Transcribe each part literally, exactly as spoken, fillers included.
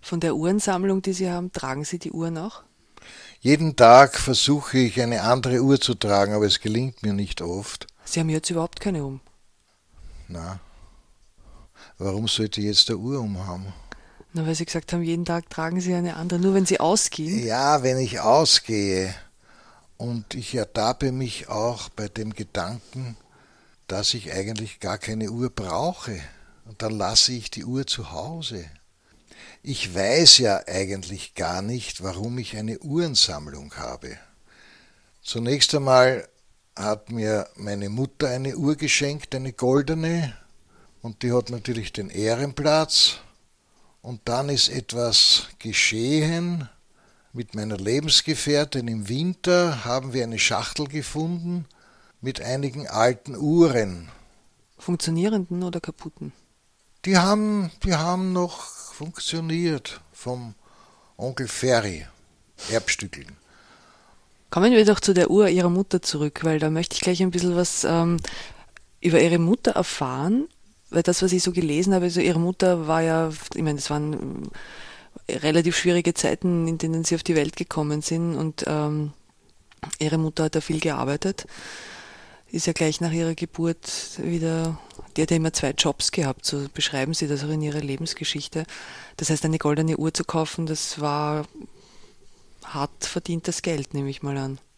Von der Uhrensammlung, die Sie haben, tragen Sie die Uhren auch? Jeden Tag versuche ich eine andere Uhr zu tragen, aber es gelingt mir nicht oft. Sie haben jetzt überhaupt keine um. Na, warum sollte ich jetzt eine Uhr umhaben? Nur weil Sie gesagt haben, jeden Tag tragen Sie eine andere, nur wenn Sie ausgehen. Ja, wenn ich ausgehe und ich ertappe mich auch bei dem Gedanken, dass ich eigentlich gar keine Uhr brauche. Und dann lasse ich die Uhr zu Hause. Ich weiß ja eigentlich gar nicht, warum ich eine Uhrensammlung habe. Zunächst einmal hat mir meine Mutter eine Uhr geschenkt, eine goldene, und die hat natürlich den Ehrenplatz. Und dann ist etwas geschehen mit meiner Lebensgefährtin. Im Winter haben wir eine Schachtel gefunden mit einigen alten Uhren. Funktionierenden oder kaputten? Die haben, die haben noch funktioniert vom Onkel Ferry, Erbstückeln. Kommen wir doch zu der Uhr Ihrer Mutter zurück, weil da möchte ich gleich ein bisschen was ähm, über Ihre Mutter erfahren, weil das, was ich so gelesen habe, also Ihre Mutter war ja, ich meine, es waren relativ schwierige Zeiten, in denen Sie auf die Welt gekommen sind und ähm, Ihre Mutter hat da viel gearbeitet, ist ja gleich nach ihrer Geburt wieder, die hat ja immer zwei Jobs gehabt, so beschreiben Sie das auch in Ihrer Lebensgeschichte. Das heißt, eine goldene Uhr zu kaufen, das war hart verdientes Geld, nehme ich mal an.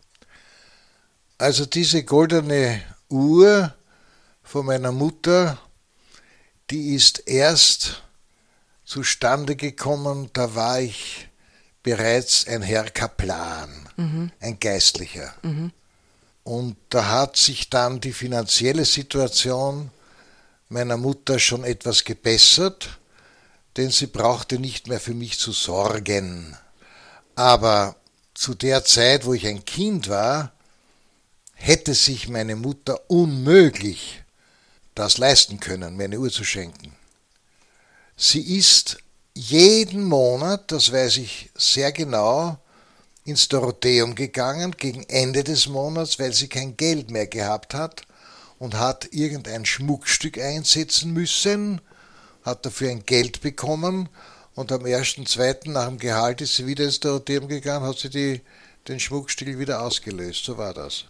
Also diese goldene Uhr von meiner Mutter, die ist erst zustande gekommen, da war ich bereits ein Herr Kaplan, mhm. ein Geistlicher. Mhm. Und da hat sich dann die finanzielle Situation meiner Mutter schon etwas gebessert, denn sie brauchte nicht mehr für mich zu sorgen. Aber zu der Zeit, wo ich ein Kind war, hätte sich meine Mutter unmöglich das leisten können, mir eine Uhr zu schenken. Sie ist jeden Monat, das weiß ich sehr genau, ins Dorotheum gegangen, gegen Ende des Monats, weil sie kein Geld mehr gehabt hat und hat irgendein Schmuckstück einsetzen müssen, hat dafür ein Geld bekommen und am ersten, zweiten nach dem Gehalt ist sie wieder ins Dorotheum gegangen, hat sie die, den Schmuckstück wieder ausgelöst. So war das.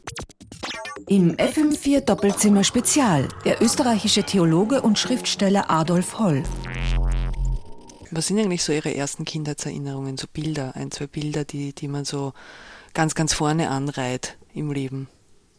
Im F M vier Doppelzimmer Spezial, der österreichische Theologe und Schriftsteller Adolf Holl. Was sind eigentlich so Ihre ersten Kindheitserinnerungen, so Bilder, ein, zwei Bilder, die, die man so ganz, ganz vorne anreiht im Leben?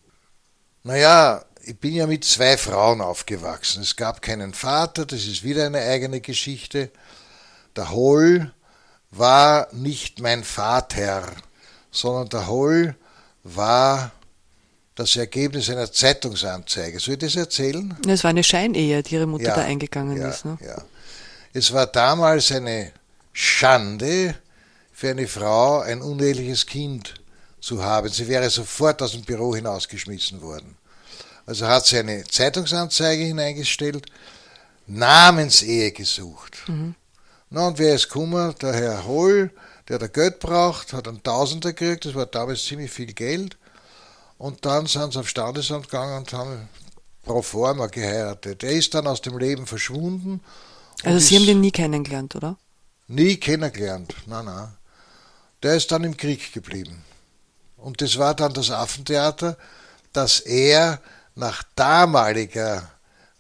Naja, ich bin ja mit zwei Frauen aufgewachsen. Es gab keinen Vater, das ist wieder eine eigene Geschichte. Der Holl war nicht mein Vater, sondern der Holl war das Ergebnis einer Zeitungsanzeige. Soll ich das erzählen? Es war eine Scheinehe, die Ihre Mutter ja, da eingegangen ja, ist. Ne? Ja. Es war damals eine Schande für eine Frau, ein uneheliches Kind zu haben. Sie wäre sofort aus dem Büro hinausgeschmissen worden. Also hat sie eine Zeitungsanzeige hineingestellt, Namensehe gesucht. Mhm. Na, und wer ist gekommen? Der Herr Holl, der da Geld braucht, hat einen Tausender gekriegt, das war damals ziemlich viel Geld. Und dann sind sie aufs Standesamt gegangen und haben pro forma geheiratet. Er ist dann aus dem Leben verschwunden. Also Sie haben den nie kennengelernt, oder? Nie kennengelernt, nein, nein. Der ist dann im Krieg geblieben. Und das war dann das Affentheater, dass er nach damaliger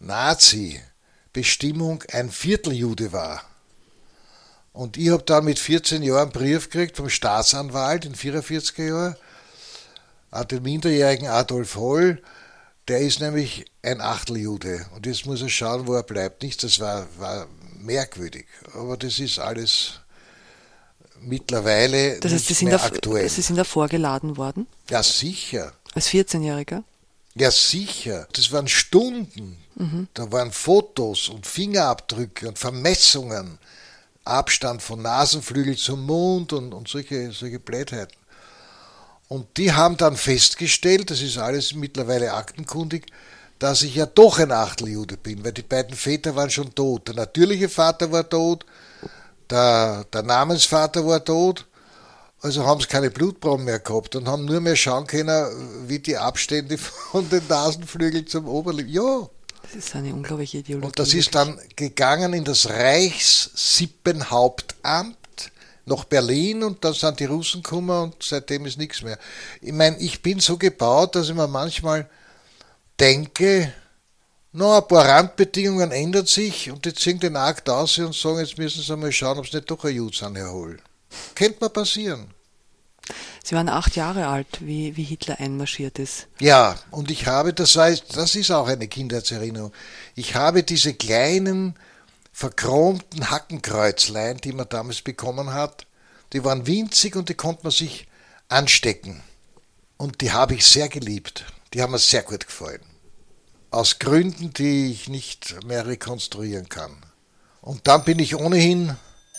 Nazi-Bestimmung ein Vierteljude war. Und ich habe dann mit vierzehn Jahren einen Brief gekriegt vom Staatsanwalt in vierundvierziger Jahren an den minderjährigen Adolf Holl, der ist nämlich ein Achteljude und jetzt muss er schauen, wo er bleibt. Nicht, das war, war merkwürdig, aber das ist alles mittlerweile das heißt, nicht Sie mehr sind aktuell. Sie sind da vorgeladen worden? Ja, sicher. Als vierzehnjähriger? Ja, sicher. Das waren Stunden. Mhm. Da waren Fotos und Fingerabdrücke und Vermessungen, Abstand von Nasenflügel zum Mund und, und solche, solche Blödheiten. Und die haben dann festgestellt, das ist alles mittlerweile aktenkundig, dass ich ja doch ein Achteljude bin, weil die beiden Väter waren schon tot. Der natürliche Vater war tot, der, der Namensvater war tot, also haben sie keine Blutproben mehr gehabt und haben nur mehr schauen können, wie die Abstände von den Nasenflügeln zum Oberlip. Ja. Das ist eine unglaubliche Ideologie. Und das ist dann gegangen in das Reichssippenhauptamt nach Berlin und dann sind die Russen gekommen und seitdem ist nichts mehr. Ich meine, ich bin so gebaut, dass ich mir manchmal denke, na, ein paar Randbedingungen ändern sich und die ziehen den Akt aus und sagen, jetzt müssen sie mal schauen, ob sie nicht doch ein Jud sind, Herr Holl. Könnte mal passieren. Sie waren acht Jahre alt, wie, wie Hitler einmarschiert ist. Ja, und ich habe, das, war, das ist auch eine Kindheitserinnerung, ich habe diese kleinen verchromten Hackenkreuzlein, die man damals bekommen hat, die waren winzig und die konnte man sich anstecken. Und die habe ich sehr geliebt. Die haben mir sehr gut gefallen. Aus Gründen, die ich nicht mehr rekonstruieren kann. Und dann bin ich ohnehin...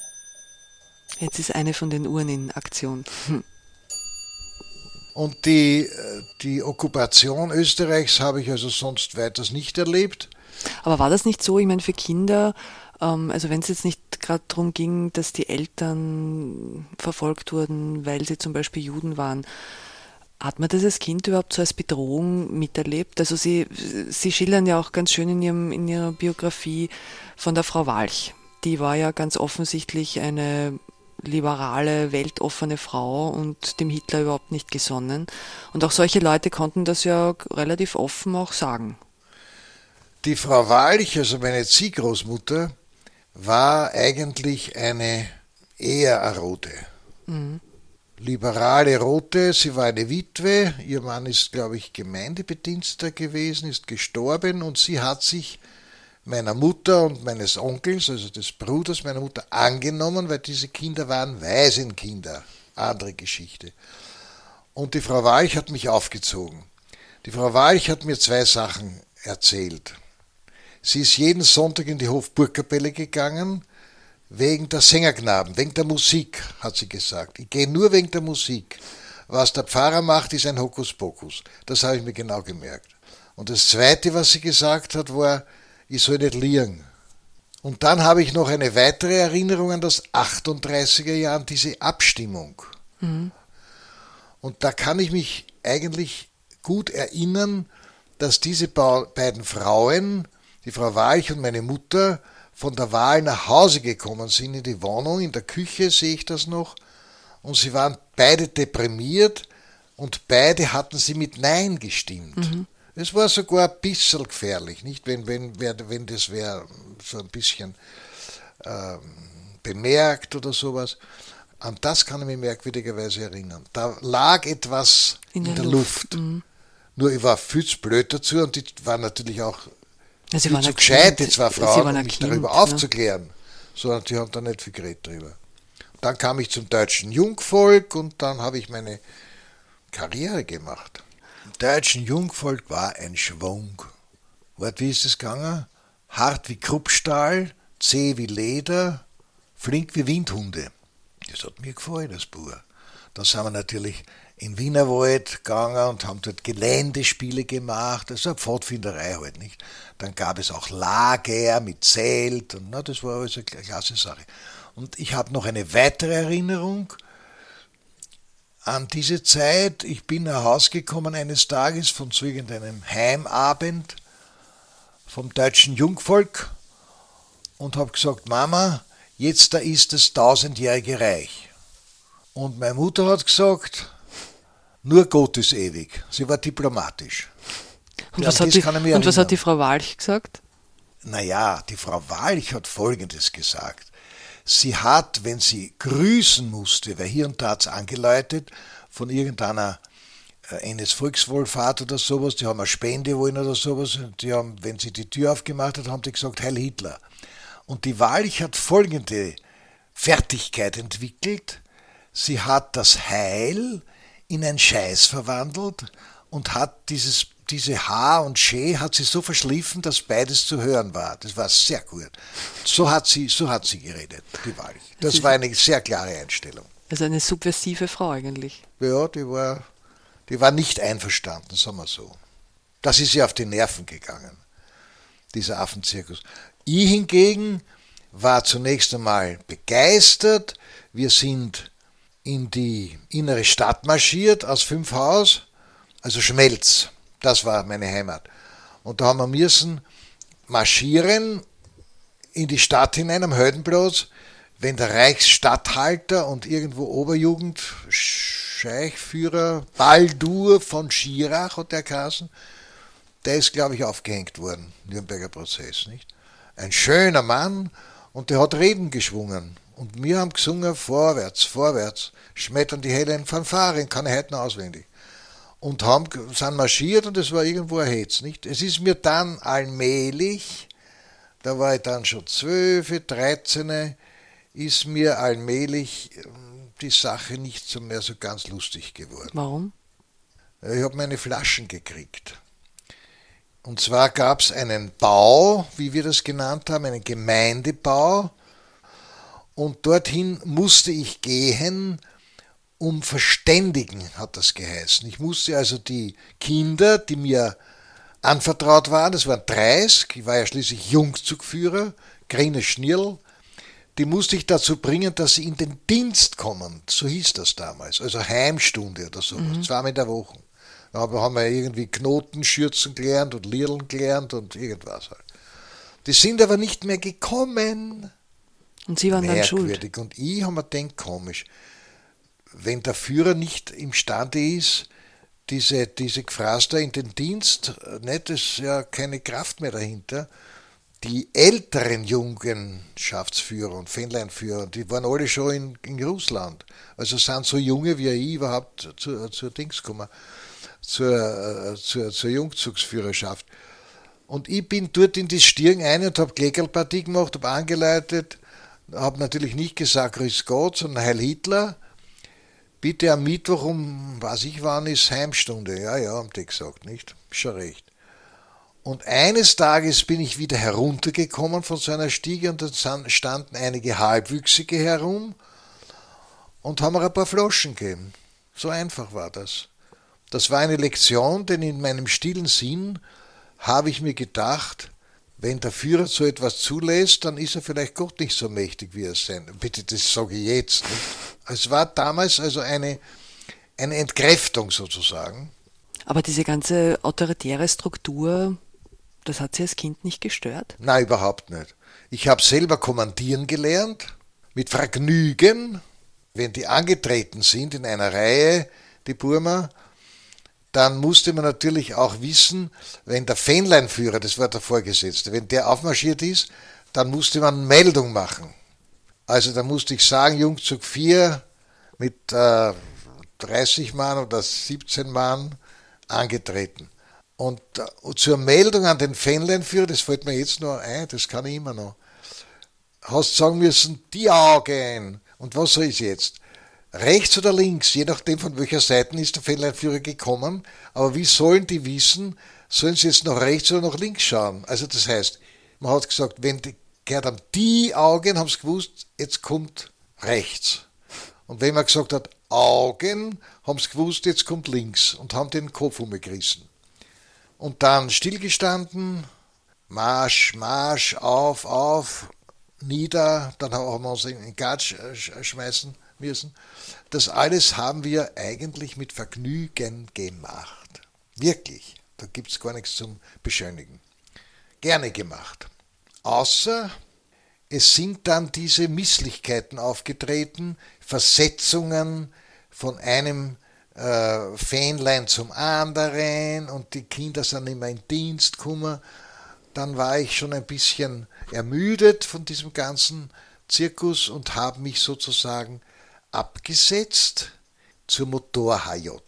Jetzt ist eine von den Uhren in Aktion. Hm. Und die, die Okkupation Österreichs habe ich also sonst weiters nicht erlebt. Aber war das nicht so, ich meine, für Kinder, ähm, also wenn es jetzt nicht gerade darum ging, dass die Eltern verfolgt wurden, weil sie zum Beispiel Juden waren, hat man das als Kind überhaupt so als Bedrohung miterlebt? Also Sie, Sie schildern ja auch ganz schön in, Ihrem, in Ihrer Biografie von der Frau Walch. Die war ja ganz offensichtlich eine liberale, weltoffene Frau und dem Hitler überhaupt nicht gesonnen. Und auch solche Leute konnten das ja relativ offen auch sagen. Die Frau Walch, also meine Ziehgroßmutter, war eigentlich eine eher eine Rote. Mhm. Liberale Rote, sie war eine Witwe, ihr Mann ist, glaube ich, Gemeindebediensteter gewesen, ist gestorben und sie hat sich meiner Mutter und meines Onkels, also des Bruders meiner Mutter, angenommen, weil diese Kinder waren Waisenkinder. Andere Geschichte. Und die Frau Walch hat mich aufgezogen. Die Frau Walch hat mir zwei Sachen erzählt. Sie ist jeden Sonntag in die Hofburgkapelle gegangen, wegen der Sängerknaben, wegen der Musik, hat sie gesagt. Ich gehe nur wegen der Musik. Was der Pfarrer macht, ist ein Hokuspokus. Das habe ich mir genau gemerkt. Und das Zweite, was sie gesagt hat, war, ich soll nicht liegen. Und dann habe ich noch eine weitere Erinnerung an das achtunddreißiger Jahr, an diese Abstimmung. Mhm. Und da kann ich mich eigentlich gut erinnern, dass diese beiden Frauen, die Frau Walch und meine Mutter, von der Wahl nach Hause gekommen sind, in die Wohnung, in der Küche sehe ich das noch, und sie waren beide deprimiert und beide hatten sie mit Nein gestimmt. Mhm. Es war sogar ein bisschen gefährlich, nicht? Wenn, wenn, wenn das wäre so ein bisschen ähm, bemerkt oder sowas. An das kann ich mich merkwürdigerweise erinnern. Da lag etwas in, in der, der Luft. Luft. Mhm. Nur ich war viel zu blöd dazu und die waren natürlich auch ja, sie waren zu gescheit, die zwei Frauen, um mich kind, darüber aufzuklären. Ja. Sondern die haben da nicht viel geredet drüber. Dann kam ich zum deutschen Jungvolk und dann habe ich meine Karriere gemacht. Im deutschen Jungvolk war ein Schwung. Wart, wie ist es gegangen? Hart wie Kruppstahl, zäh wie Leder, flink wie Windhunde. Das hat mir gefallen, das Buch. Dann sind wir natürlich in Wienerwald gegangen und haben dort Geländespiele gemacht. Das ist eine Pfadfinderei halt, nicht? Dann gab es auch Lager mit Zelt und na, das war also eine klasse Sache. Und ich habe noch eine weitere Erinnerung an diese Zeit. Ich bin nach Hause gekommen eines Tages von so irgendeinem Heimabend vom deutschen Jungvolk und habe gesagt, Mama, jetzt da ist das tausendjährige Reich. Und meine Mutter hat gesagt, nur Gott ist ewig. Sie war diplomatisch. Und, ja, was, hat die, und was hat die Frau Walch gesagt? Naja, die Frau Walch hat Folgendes gesagt. Sie hat, wenn sie grüßen musste, weil hier und da hat es angeläutet, von irgendeiner äh, N S-Volkswohlfahrt oder sowas, die haben eine Spende wollen oder sowas, und die haben, wenn sie die Tür aufgemacht hat, haben die gesagt, Heil Hitler. Und die Walch hat folgende Fertigkeit entwickelt. Sie hat das Heil in ein Scheiß verwandelt und hat dieses, diese H und Sch hat sie so verschliffen, dass beides zu hören war. Das war sehr gut. So hat sie, so hat sie geredet, die Walch. Das, das war eine sehr klare Einstellung. Also eine subversive Frau eigentlich. Ja, die war, die war nicht einverstanden, sagen wir so. Das ist ihr auf die Nerven gegangen, dieser Affenzirkus. Ich hingegen war zunächst einmal begeistert. Wir sind in die innere Stadt marschiert aus Fünfhaus, also Schmelz, das war meine Heimat. Und da haben wir müssen marschieren in die Stadt hinein am Heldenplatz, wenn der Reichsstatthalter und irgendwo Oberjugend, Scheichführer, Baldur von Schirach hat der geheißen, der ist, glaube ich, aufgehängt worden, Nürnberger Prozess, nicht? Ein schöner Mann und der hat Reden geschwungen. Und wir haben gesungen, vorwärts, vorwärts, schmettern die hellen Fanfaren, kann ich heute noch auswendig. Und haben, sind marschiert und es war irgendwo ein Hetz, nicht? Es ist mir dann allmählich, da war ich dann schon zwölf, dreizehn, ist mir allmählich die Sache nicht so mehr so ganz lustig geworden. Warum? Ich habe meine Flaschen gekriegt. Und zwar gab es einen Bau, wie wir das genannt haben, einen Gemeindebau. Und dorthin musste ich gehen, um verständigen, hat das geheißen. Ich musste also die Kinder, die mir anvertraut waren, das waren dreißig, ich war ja schließlich Jungzugführer, grüne Schnirl, die musste ich dazu bringen, dass sie in den Dienst kommen. So hieß das damals, also Heimstunde oder so, mhm. zweimal in der Woche. Da haben wir irgendwie Knoten schürzen gelernt und Lirlen gelernt und irgendwas halt. Die sind aber nicht mehr gekommen. Und Sie waren dann schuld. Merkwürdig. Und ich habe mir gedacht, komisch, wenn der Führer nicht imstande ist, diese, diese Gefraster in den Dienst, nicht, ist ja keine Kraft mehr dahinter. Die älteren Jungenschaftsführer und Fähnleinführer, die waren alle schon in, in Russland. Also sind so junge wie ich überhaupt zur, zur Dings gekommen, zur, zur, zur Jungzugsführerschaft. Und ich bin dort in die Stirn ein und habe Kleckerlpartie gemacht, habe angeleitet, habe natürlich nicht gesagt Grüß Gott, sondern Heil Hitler. Bitte am Mittwoch um, weiß ich wann, ist Heimstunde. Ja, ja, haben die gesagt, nicht? Schon recht. Und eines Tages bin ich wieder heruntergekommen von so einer Stiege und dann standen einige Halbwüchsige herum und haben mir ein paar Flaschen gegeben. So einfach war das. Das war eine Lektion, denn in meinem stillen Sinn habe ich mir gedacht, wenn der Führer so etwas zulässt, dann ist er vielleicht Gott nicht so mächtig, wie er sein. Bitte, das sage ich jetzt nicht. Es war damals also eine, eine Entkräftung sozusagen. Aber diese ganze autoritäre Struktur, das hat Sie als Kind nicht gestört? Nein, überhaupt nicht. Ich habe selber kommandieren gelernt, mit Vergnügen. Wenn die angetreten sind in einer Reihe, die Burma, dann musste man natürlich auch wissen, wenn der Fähnleinführer, das war der Vorgesetzte, wenn der aufmarschiert ist, dann musste man Meldung machen. Also da musste ich sagen, Jungzug vier mit äh, dreißig Mann oder siebzehn Mann angetreten. Und äh, zur Meldung an den Fähnleinführer, das fällt mir jetzt noch ein, das kann ich immer noch, hast sagen müssen, die Augen. Und was soll ich jetzt? Rechts oder links, je nachdem von welcher Seite ist der Fähnleinführer gekommen, aber wie sollen die wissen, sollen sie jetzt nach rechts oder nach links schauen? Also das heißt, man hat gesagt, wenn die gehört haben die Augen, haben sie gewusst, jetzt kommt rechts. Und wenn man gesagt hat, Augen, haben sie gewusst, jetzt kommt links und haben den Kopf umgerissen. Und dann stillgestanden, Marsch, Marsch, auf, auf, nieder, dann haben wir uns in den Gatsch schmeißen müssen. Das alles haben wir eigentlich mit Vergnügen gemacht. Wirklich, da gibt es gar nichts zum Beschönigen. Gerne gemacht. Außer es sind dann diese Misslichkeiten aufgetreten, Versetzungen von einem äh, Fähnlein zum anderen und die Kinder sind immer in Dienst gekommen. Dann war ich schon ein bisschen ermüdet von diesem ganzen Zirkus und habe mich sozusagen abgesetzt zur Motor-H J.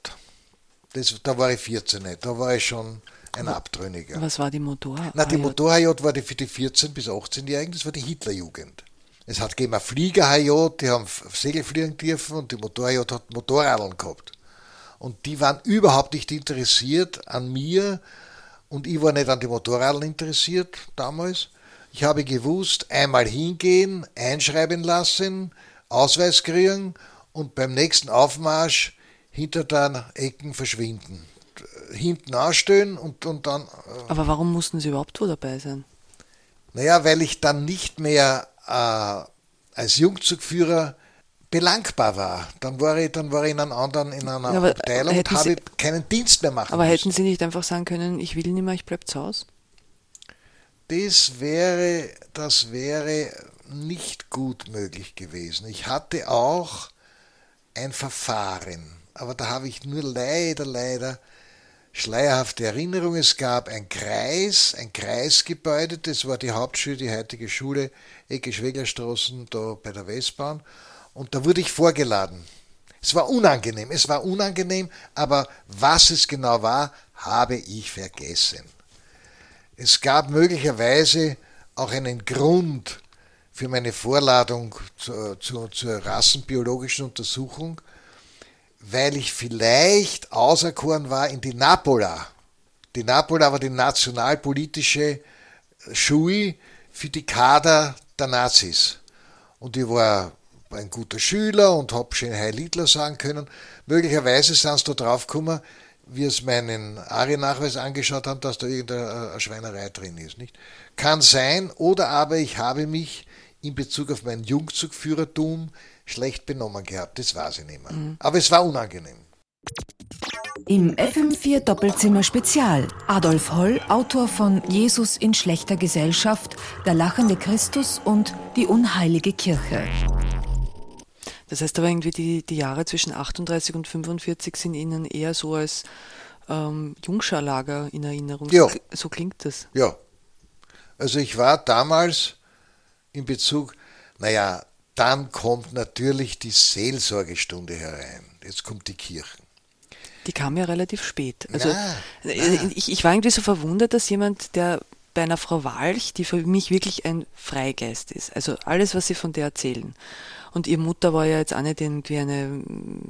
Das, da war ich vierzehn, da war ich schon ein Abtrünniger. Was war die Motor-H J? Na, die Motor-H J war die für die vierzehn- bis achtzehn-Jährigen, das war die Hitlerjugend. Es hat gegeben eine Flieger-H J, die haben Segel fliegen dürfen und die Motor-H J hat Motorradeln gehabt. Und die waren überhaupt nicht interessiert an mir und ich war nicht an die Motorradeln interessiert damals. Ich habe gewusst, einmal hingehen, einschreiben lassen, Ausweis kriegen und beim nächsten Aufmarsch hinter den Ecken verschwinden. Hinten anstellen und, und dann... Äh, Aber warum mussten Sie überhaupt wo dabei sein? Naja, weil ich dann nicht mehr äh, als Jungzugführer belangbar war. Dann war ich, dann war ich in einer anderen, in einer ja, Abteilung und habe keinen Dienst mehr machen Aber müssen. hätten Sie nicht einfach sagen können, ich will nicht mehr, ich bleib zu Hause? Das wäre, das wäre nicht gut möglich gewesen. Ich hatte auch ein Verfahren, aber da habe ich nur leider, leider schleierhafte Erinnerungen. Es gab ein Kreis, ein Kreisgebäude, das war die Hauptschule, die heutige Schule, Ecke Schweglerstraßen, da bei der Westbahn. Und da wurde ich vorgeladen. Es war unangenehm, es war unangenehm, aber was es genau war, habe ich vergessen. Es gab möglicherweise auch einen Grund für meine Vorladung zu, zu, zur rassenbiologischen Untersuchung, weil ich vielleicht auserkoren war in die Napola. Die Napola war die nationalpolitische Schule für die Kader der Nazis. Und ich war ein guter Schüler und habe schön Heil Hitler sagen können. Möglicherweise sind sie da drauf gekommen, wie es meinen Ari-Nachweis angeschaut haben, dass da irgendeine Schweinerei drin ist. Nicht? Kann sein, oder aber ich habe mich in Bezug auf mein Jungzugführertum schlecht benommen gehabt. Das weiß ich nicht mehr. Mhm. Aber es war unangenehm. Im F M vier Doppelzimmer Spezial. Adolf Holl, Autor von Jesus in schlechter Gesellschaft, Der lachende Christus und Die unheilige Kirche. Das heißt aber irgendwie, die, die Jahre zwischen achtunddreißig und fünfundvierzig sind Ihnen eher so als ähm, Jungscharlager in Erinnerung. Ja. So, so klingt das. Ja. Also ich war damals in Bezug, naja, dann kommt natürlich die Seelsorgestunde herein. Jetzt kommt die Kirche. Die kam ja relativ spät. Also Na, na. Ich, ich war irgendwie so verwundert, dass jemand, der bei einer Frau Walch, die für mich wirklich ein Freigeist ist, also alles, was sie von der erzählen. Und ihre Mutter war ja jetzt auch nicht irgendwie eine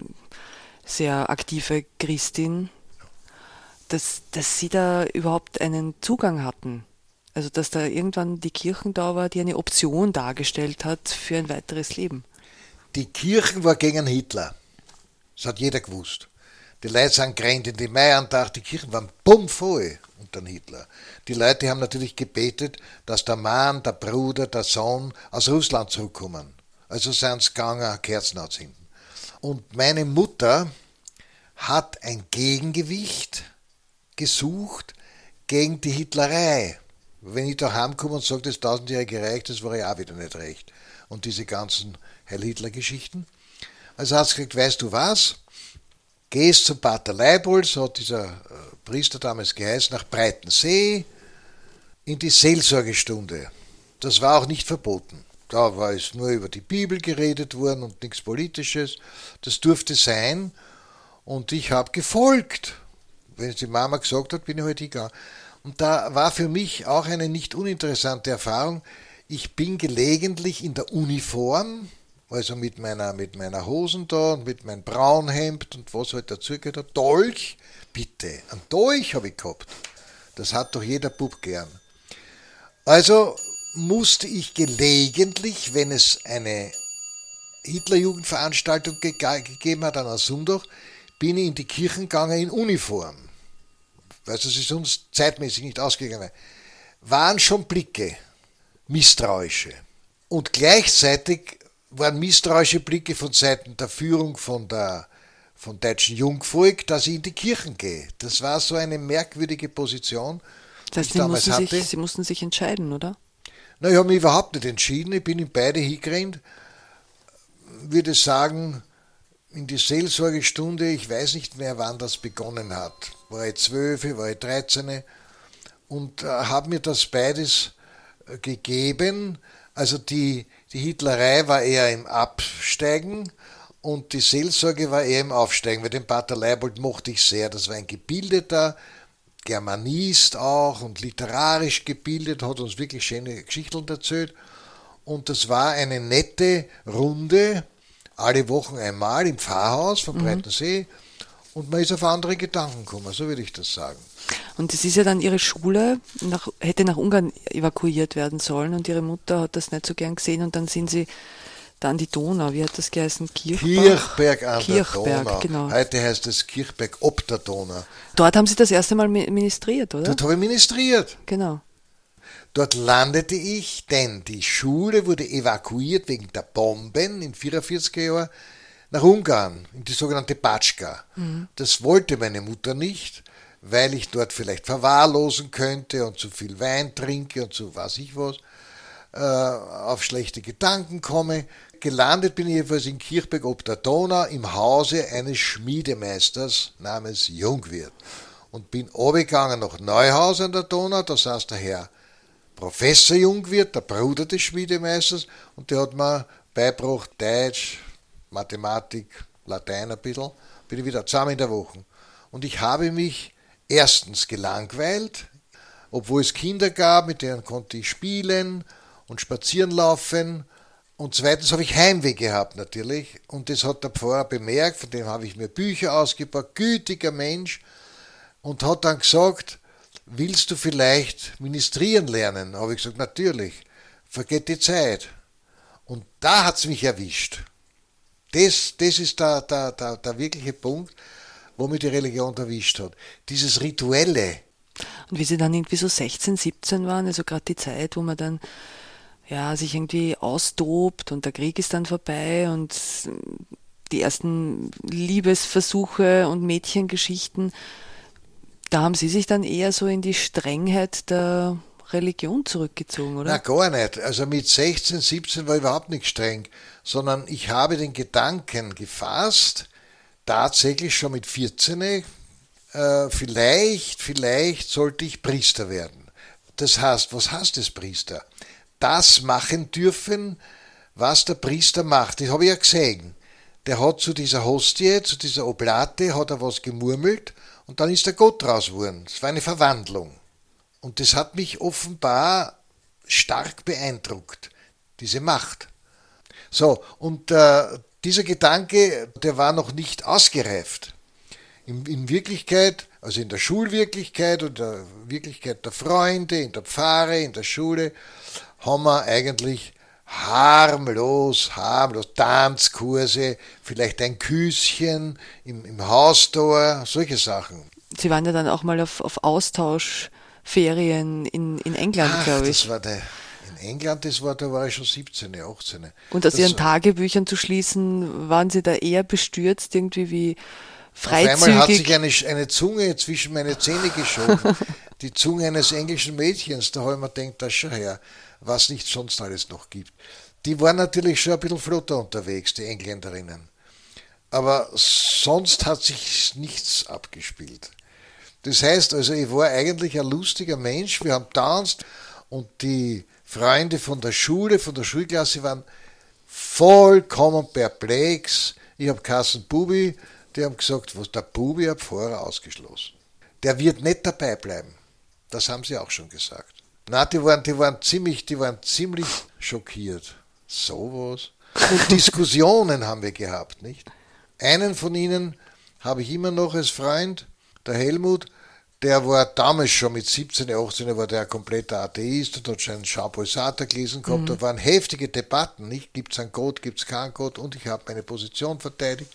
sehr aktive Christin, dass, dass sie da überhaupt einen Zugang hatten. Also dass da irgendwann die Kirche da war, die eine Option dargestellt hat für ein weiteres Leben. Die Kirche war gegen Hitler. Das hat jeder gewusst. Die Leute sind gerannt in die Maiandacht, die Kirchen waren bummvoll unter Hitler. Die Leute haben natürlich gebetet, dass der Mann, der Bruder, der Sohn aus Russland zurückkommen. Also sind sie gegangen, Kerzen anzünden. Und meine Mutter hat ein Gegengewicht gesucht gegen die Hitlerei. Wenn ich da heimkomme und sage, das tausendjährige Reich, das war ja auch wieder nicht recht. Und diese ganzen Heil-Hitler-Geschichten. Also hat sie gesagt, weißt du was? Gehst zum Pater Leibold, so hat dieser Priester damals geheißen, nach Breitensee in die Seelsorgestunde. Das war auch nicht verboten. Da war es nur über die Bibel geredet worden und nichts Politisches. Das durfte sein und ich habe gefolgt. Wenn es die Mama gesagt hat, bin ich halt hingegangen. Und da war für mich auch eine nicht uninteressante Erfahrung. Ich bin gelegentlich in der Uniform, also mit meiner, mit meiner Hosen da und mit meinem Braunhemd und was halt dazu gehört, Dolch, bitte, ein Dolch habe ich gehabt. Das hat doch jeder Bub gern. Also musste ich gelegentlich, wenn es eine Hitlerjugendveranstaltung ge- gegeben hat an einem Sonntag, bin ich in die Kirchen gegangen in Uniform. Weil es ist uns zeitmäßig nicht ausgegangen. Waren schon Blicke, misstrauische. Und gleichzeitig waren misstrauische Blicke von Seiten der Führung von der von deutschen Jungvolk, dass ich in die Kirchen gehe. Das war so eine merkwürdige Position, das heißt, die ich Sie damals mussten hatte. Sich, Sie mussten sich entscheiden, oder? Na, ich habe mich überhaupt nicht entschieden. Ich bin in beide hingerannt. Würde sagen, in die Seelsorgestunde, ich weiß nicht mehr, wann das begonnen hat. War ich zwölf, war ich dreizehn und äh, habe mir das beides äh, gegeben. Also die, die Hitlerei war eher im Absteigen und die Seelsorge war eher im Aufsteigen, weil den Pater Leibold mochte ich sehr. Das war ein gebildeter Germanist auch und literarisch gebildet, hat uns wirklich schöne Geschichten erzählt. Und das war eine nette Runde, alle Wochen einmal im Pfarrhaus von Breitensee. Und man ist auf andere Gedanken gekommen, so würde ich das sagen. Und es ist ja dann Ihre Schule, nach, hätte nach Ungarn evakuiert werden sollen und Ihre Mutter hat das nicht so gern gesehen und dann sind Sie da an die Donau, wie hat das geheißen? Kirchbach? Kirchberg an Kirchberg, der Donau. Genau. Heute heißt es Kirchberg ob der Donau. Dort haben Sie das erste Mal ministriert, oder? Dort habe ich ministriert. Genau. Dort landete ich, denn die Schule wurde evakuiert wegen der Bomben in vierundvierziger Jahren nach Ungarn, in die sogenannte Batschka. Mhm. Das wollte meine Mutter nicht, weil ich dort vielleicht verwahrlosen könnte und zu viel Wein trinke und so weiß ich was, äh, auf schlechte Gedanken komme. Gelandet bin ich jedenfalls in Kirchberg ob der Donau im Hause eines Schmiedemeisters namens Jungwirth und bin runtergegangen nach Neuhaus an der Donau, da saß der Herr Professor Jungwirth, der Bruder des Schmiedemeisters, und der hat mir beigebracht Deutsch, Mathematik, Latein ein bisschen, bin ich wieder zusammen in der Woche. Und ich habe mich erstens gelangweilt, obwohl es Kinder gab, mit denen konnte ich spielen und spazieren laufen. Und zweitens habe ich Heimweh gehabt natürlich. Und das hat der Pfarrer bemerkt, von dem habe ich mir Bücher ausgebaut, gütiger Mensch, und hat dann gesagt, willst du vielleicht ministrieren lernen? Habe ich gesagt, natürlich, vergeht die Zeit. Und da hat es mich erwischt. Das, das ist der, der, der, der wirkliche Punkt, wo mich die Religion erwischt hat. Dieses Rituelle. Und wie Sie dann irgendwie so sechzehn, siebzehn waren, also gerade die Zeit, wo man dann ja, sich irgendwie austobt und der Krieg ist dann vorbei und die ersten Liebesversuche und Mädchengeschichten, da haben Sie sich dann eher so in die Strengheit der Religion zurückgezogen, oder? Na, gar nicht. Also mit sechzehn, siebzehn war ich überhaupt nicht streng, sondern ich habe den Gedanken gefasst, tatsächlich schon mit vierzehn, äh, vielleicht, vielleicht sollte ich Priester werden. Das heißt, was heißt das Priester? Das machen dürfen, was der Priester macht. Das habe ich ja gesehen. Der hat zu dieser Hostie, zu dieser Oblate, hat er was gemurmelt und dann ist der Gott draus geworden. Das war eine Verwandlung. Und das hat mich offenbar stark beeindruckt, diese Macht. So, und äh, dieser Gedanke, der war noch nicht ausgereift. In, in Wirklichkeit, also in der Schulwirklichkeit und der Wirklichkeit der Freunde, in der Pfarre, in der Schule, haben wir eigentlich harmlos, harmlos Tanzkurse, vielleicht ein Küsschen im, im Haustor, solche Sachen. Sie waren ja dann auch mal auf, auf Austauschferien in, in England, glaube ich. Das war der, in England, das war, da war ich schon siebzehn, achtzehn. Und aus das, Ihren Tagebüchern zu schließen, waren Sie da eher bestürzt, irgendwie wie freizügig? Auf einmal hat sich eine, eine Zunge zwischen meine Zähne geschoben. Die Zunge eines englischen Mädchens, da habe ich mir gedacht, das schon her, was nicht sonst alles noch gibt. Die waren natürlich schon ein bisschen flotter unterwegs, die Engländerinnen. Aber sonst hat sich nichts abgespielt. Das heißt also, ich war eigentlich ein lustiger Mensch, wir haben tanzt und die Freunde von der Schule, von der Schulklasse waren vollkommen perplex. Ich habe Kassen Bubi, die haben gesagt, was der Bubi hat Pfarrer ausgeschlossen. Der wird nicht dabei bleiben. Das haben sie auch schon gesagt. Na, die waren, die waren ziemlich, die waren ziemlich schockiert. Sowas. Und Diskussionen haben wir gehabt, nicht? Einen von ihnen habe ich immer noch als Freund, der Helmut, der war damals schon mit siebzehn, achtzehn, war der ein kompletter Atheist und hat schon einen Jean-Paul Sartre gelesen gehabt. Mhm. Da waren heftige Debatten, nicht? Gibt es einen Gott, gibt es keinen Gott? Und ich habe meine Position verteidigt.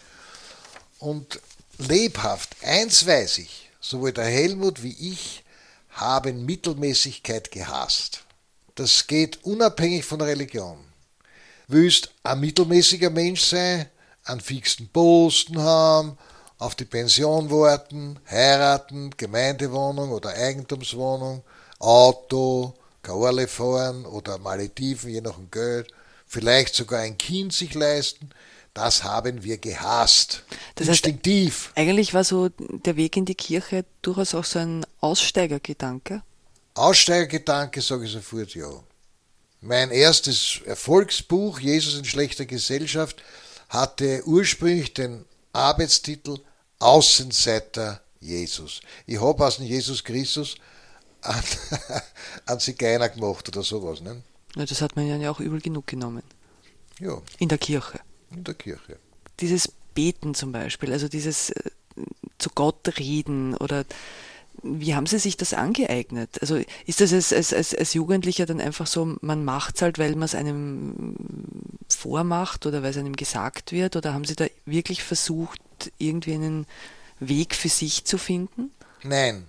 Und lebhaft, eins weiß ich, sowohl der Helmut wie ich haben Mittelmäßigkeit gehasst. Das geht unabhängig von der Religion. Willst ein mittelmäßiger Mensch sein, einen fixen Posten haben, auf die Pension warten, heiraten, Gemeindewohnung oder Eigentumswohnung, Auto, Karle fahren oder Malediven, je nach dem Geld, vielleicht sogar ein Kind sich leisten, das haben wir gehasst. Das instinktiv. Heißt, eigentlich war so der Weg in die Kirche durchaus auch so ein Aussteigergedanke? Aussteigergedanke, sage ich sofort, ja. Mein erstes Erfolgsbuch, Jesus in schlechter Gesellschaft, hatte ursprünglich den Arbeitstitel Außenseiter Jesus. Ich habe aus dem Jesus Christus einen, einen Zigeuner gemacht oder sowas. Ne? Ja, das hat man ja auch übel genug genommen. Ja. In der Kirche. In der Kirche. Dieses Beten zum Beispiel, also dieses äh, zu Gott reden oder wie haben Sie sich das angeeignet? Also ist das als, als, als, als Jugendlicher dann einfach so, man macht es halt, weil man es einem vormacht oder weil es einem gesagt wird? Oder haben Sie da wirklich versucht, irgendwie einen Weg für sich zu finden? Nein,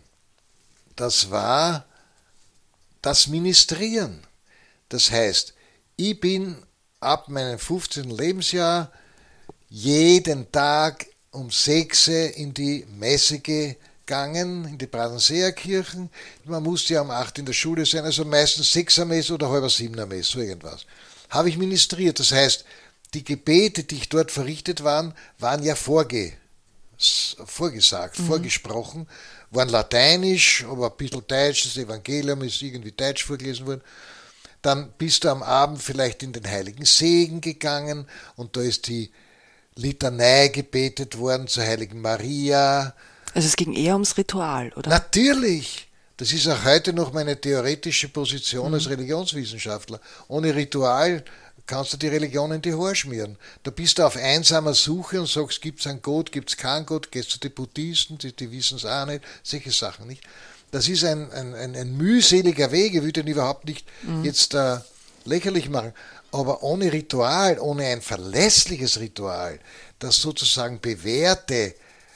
das war das Ministrieren. Das heißt, ich bin ab meinem fünfzehnten Lebensjahr jeden Tag um sechs in die Messe gegangen in die Bradenseer Kirchen. Man musste ja um acht in der Schule sein, also meistens sechser Mess oder halber siebener Mess, so irgendwas. Habe ich ministriert, das heißt, die Gebete, die ich dort verrichtet waren, waren ja vorge, vorgesagt, mhm. vorgesprochen, waren lateinisch, aber ein bisschen deutsch, das Evangelium ist irgendwie deutsch vorgelesen worden. Dann bist du am Abend vielleicht in den Heiligen Segen gegangen und da ist die Litanei gebetet worden zur Heiligen Maria. Also es ging eher ums Ritual, oder? Natürlich! Das ist auch heute noch meine theoretische Position mhm. als Religionswissenschaftler. Ohne Ritual kannst du die Religion in die Haare schmieren. Da bist du auf einsamer Suche und sagst, gibt es einen Gott, gibt es keinen Gott, gehst zu den Buddhisten, die, die wissen es auch nicht, solche Sachen nicht. Das ist ein, ein, ein, ein mühseliger Weg, ich will den überhaupt nicht mhm. jetzt äh, lächerlich machen, aber ohne Ritual, ohne ein verlässliches Ritual, das sozusagen bewährte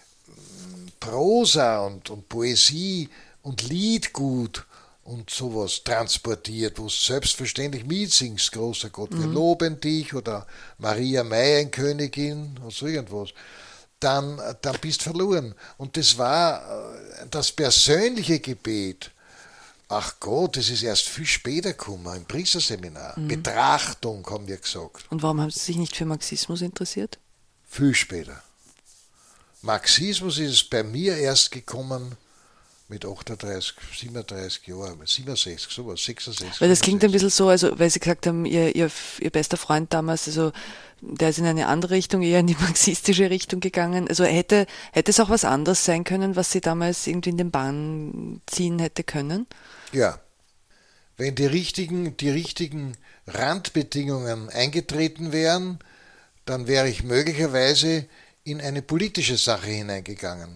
Prosa und, und Poesie und Liedgut und sowas transportiert, wo es selbstverständlich mitsingst, großer Gott, wir mhm. loben dich oder Maria Meienkönigin oder so irgendwas, dann, dann bist verloren. Und das war das persönliche Gebet. Ach Gott, das ist erst viel später gekommen, im Priesterseminar. Mhm. Betrachtung, haben wir gesagt. Und warum haben Sie sich nicht für Marxismus interessiert? Viel später. Marxismus ist bei mir erst gekommen mit achtunddreißig, siebenunddreißig Jahren, siebenundsechzig, sowas, sechsundsechzig. Weil das klingt ein bisschen so, also weil Sie gesagt haben, Ihr, Ihr, Ihr bester Freund damals, also der ist in eine andere Richtung, eher in die marxistische Richtung gegangen. Also hätte, hätte es auch was anderes sein können, was Sie damals irgendwie in den Bann ziehen hätte können? Ja. Wenn die richtigen, die richtigen Randbedingungen eingetreten wären, dann wäre ich möglicherweise in eine politische Sache hineingegangen.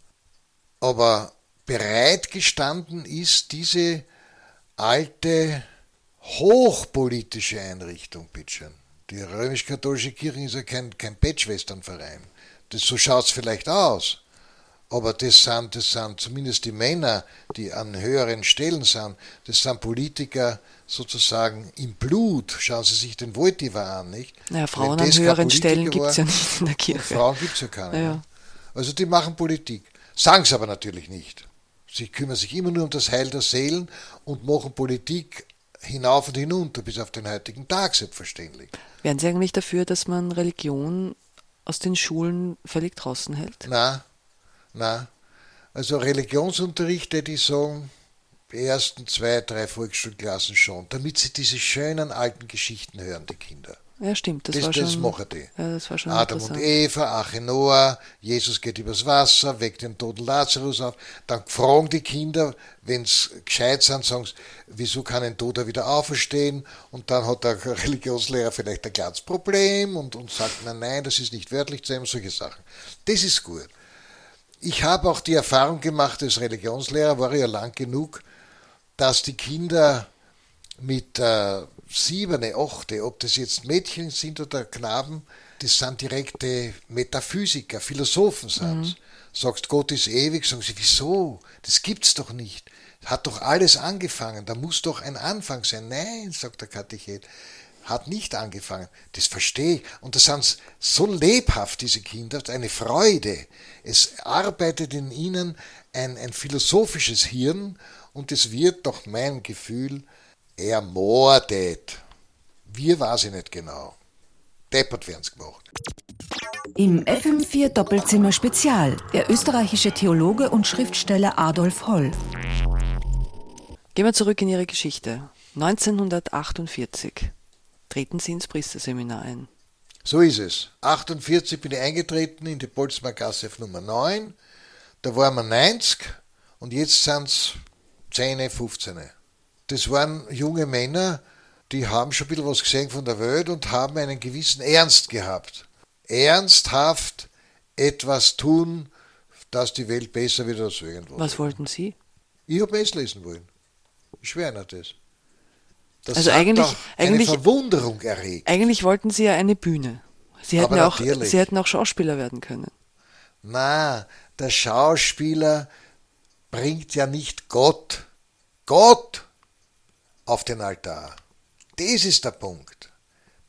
Aber bereit gestanden ist diese alte, hochpolitische Einrichtung, bitteschön. Die römisch-katholische Kirche ist ja kein, kein Bettschwesternverein. Das, so schaut es vielleicht aus. Aber das sind, das sind zumindest die Männer, die an höheren Stellen sind, das sind Politiker sozusagen im Blut. Schauen Sie sich den Wojtyła an, nicht? Ja, Frauen an höheren Stellen gibt es ja nicht in der Kirche. Frauen gibt es ja keine. Ja. Also die machen Politik. Sagen es aber natürlich nicht. Sie kümmern sich immer nur um das Heil der Seelen und machen Politik hinauf und hinunter, bis auf den heutigen Tag, selbstverständlich. Wären Sie eigentlich dafür, dass man Religion aus den Schulen völlig draußen hält? Nein, nein. Also Religionsunterricht, hätte ich sagen, die ersten zwei, drei Volksschulklassen schon, damit sie diese schönen alten Geschichten hören, die Kinder. Ja, stimmt. Das, das, war, das schon, machen die. Ja, das war schon Adam und Eva, Arche Noah, Jesus geht übers Wasser, weckt den toten Lazarus auf. Dann fragen die Kinder, wenn sie gescheit sind, sagen sie, wieso kann ein Toter wieder auferstehen? Und dann hat der Religionslehrer vielleicht ein kleines Problem und, und sagt, nein, nein, das ist nicht wörtlich zu ihm, solche Sachen. Das ist gut. Ich habe auch die Erfahrung gemacht als Religionslehrer, war ja lang genug, dass die Kinder mit äh, siebene, achte, ob das jetzt Mädchen sind oder Knaben, das sind direkte Metaphysiker, Philosophen sind mhm. Sagst, Gott ist ewig, sagen sie, wieso? Das gibt's doch nicht. Hat doch alles angefangen, da muss doch ein Anfang sein. Nein, sagt der Katechet, hat nicht angefangen. Das verstehe ich. Und das sind so lebhaft, diese Kinder, eine Freude. Es arbeitet in ihnen ein, ein philosophisches Hirn und es wird nach meinem Gefühl ermordet. Wir weiß ich nicht genau. Deppert werden es gemacht. Im F M vier Doppelzimmer Spezial, der österreichische Theologe und Schriftsteller Adolf Holl. Gehen wir zurück in Ihre Geschichte. neunzehnhundertachtundvierzig treten Sie ins Priesterseminar ein. So ist es. achtundvierzig bin ich eingetreten in die Boltzmanngasse auf Nummer neun. Da waren wir neunzig und jetzt sind es zehn, fünfzehn. Das waren junge Männer, die haben schon ein bisschen was gesehen von der Welt und haben einen gewissen Ernst gehabt. Ernsthaft etwas tun, dass die Welt besser wird als irgendwo. Was wollten Sie? Ich habe es lesen wollen. Ich schwöre Ihnen das. Das also hat eigentlich, doch eigentlich, eine Verwunderung erregt. Eigentlich wollten Sie ja eine Bühne. Sie hätten, ja auch, natürlich. Sie hätten auch Schauspieler werden können. Na, der Schauspieler bringt ja nicht Gott, Gott auf den Altar. Das ist der Punkt.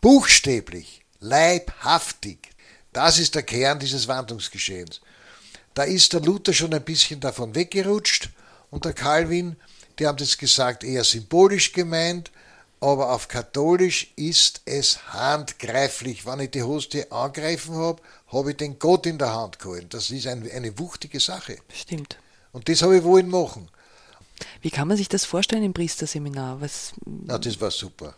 Buchstäblich, leibhaftig. Das ist der Kern dieses Wandlungsgeschehens. Da ist der Luther schon ein bisschen davon weggerutscht und der Calvin, die haben das gesagt, eher symbolisch gemeint, aber auf katholisch ist es handgreiflich. Wenn ich die Hostie angreifen habe, habe ich den Gott in der Hand gehalten. Das ist ein, eine wuchtige Sache. Stimmt. Und das habe ich wollen machen. Wie kann man sich das vorstellen im Priesterseminar? Was? Na, das war super.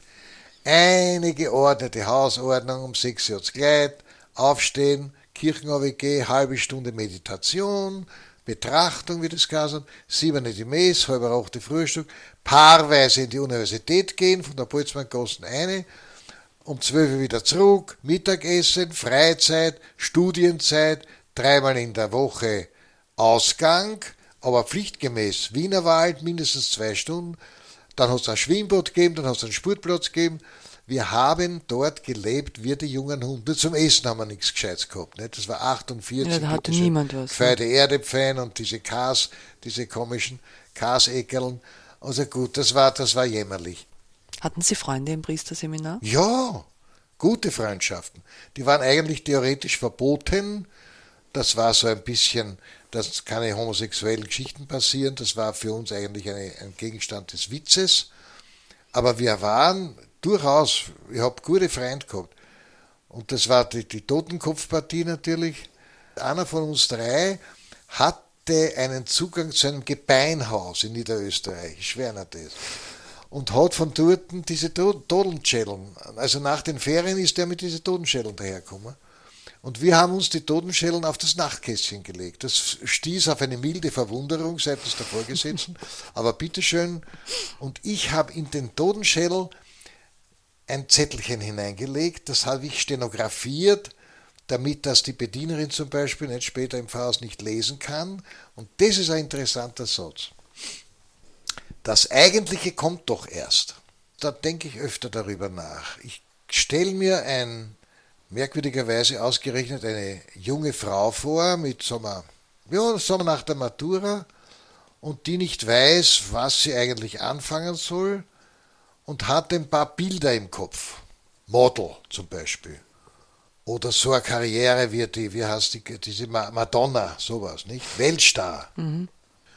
Eine geordnete Hausordnung, um sechs Uhr das Kleid, aufstehen, Kirchen gehen, halbe Stunde Meditation, Betrachtung, wie das geheißen hat, sieben die Mess, halb acht die Frühstück, paarweise in die Universität gehen, von der Boltzmann-Gassen eine, um zwölf Uhr wieder zurück, Mittagessen, Freizeit, Studienzeit, dreimal in der Woche Ausgang, aber pflichtgemäß Wienerwald, mindestens zwei Stunden, dann hat es ein Schwimmbad gegeben, dann hat es einen Sportplatz gegeben. Wir haben dort gelebt wie die jungen Hunde. Zum Essen haben wir nichts Gescheites gehabt. Nicht? Das war achtundvierzig. Ja, da hatte niemand was. Feide Erdepfein und diese Kas, diese komischen Kasäckeln. Also gut, das war, das war jämmerlich. Hatten Sie Freunde im Priesterseminar? Ja, gute Freundschaften. Die waren eigentlich theoretisch verboten. Das war so ein bisschen, dass keine homosexuellen Geschichten passieren. Das war für uns eigentlich eine, ein Gegenstand des Witzes. Aber wir waren durchaus, ich habe gute Freunde gehabt. Und das war die, die Totenkopfpartie natürlich. Einer von uns drei hatte einen Zugang zu einem Gebeinhaus in Niederösterreich, ich schwöre nicht das. Und hat von dort diese Totenschädeln, also nach den Ferien ist er mit diesen Totenschädeln dahergekommen. Und wir haben uns die Totenschädeln auf das Nachtkästchen gelegt. Das stieß auf eine milde Verwunderung seitens der Vorgesetzten, aber bitteschön. Und ich habe in den Totenschädel ein Zettelchen hineingelegt, das habe ich stenografiert, damit das die Bedienerin zum Beispiel nicht später im Pfarrhaus nicht lesen kann. Und das ist ein interessanter Satz. Das Eigentliche kommt doch erst. Da denke ich öfter darüber nach. Ich stelle mir ein merkwürdigerweise ausgerechnet eine junge Frau vor, mit so einer, ja, so nach der Matura, und die nicht weiß, was sie eigentlich anfangen soll, und hat ein paar Bilder im Kopf. Model zum Beispiel. Oder so eine Karriere wie die, wie heißt die, diese Madonna, sowas, nicht? Weltstar. Mhm.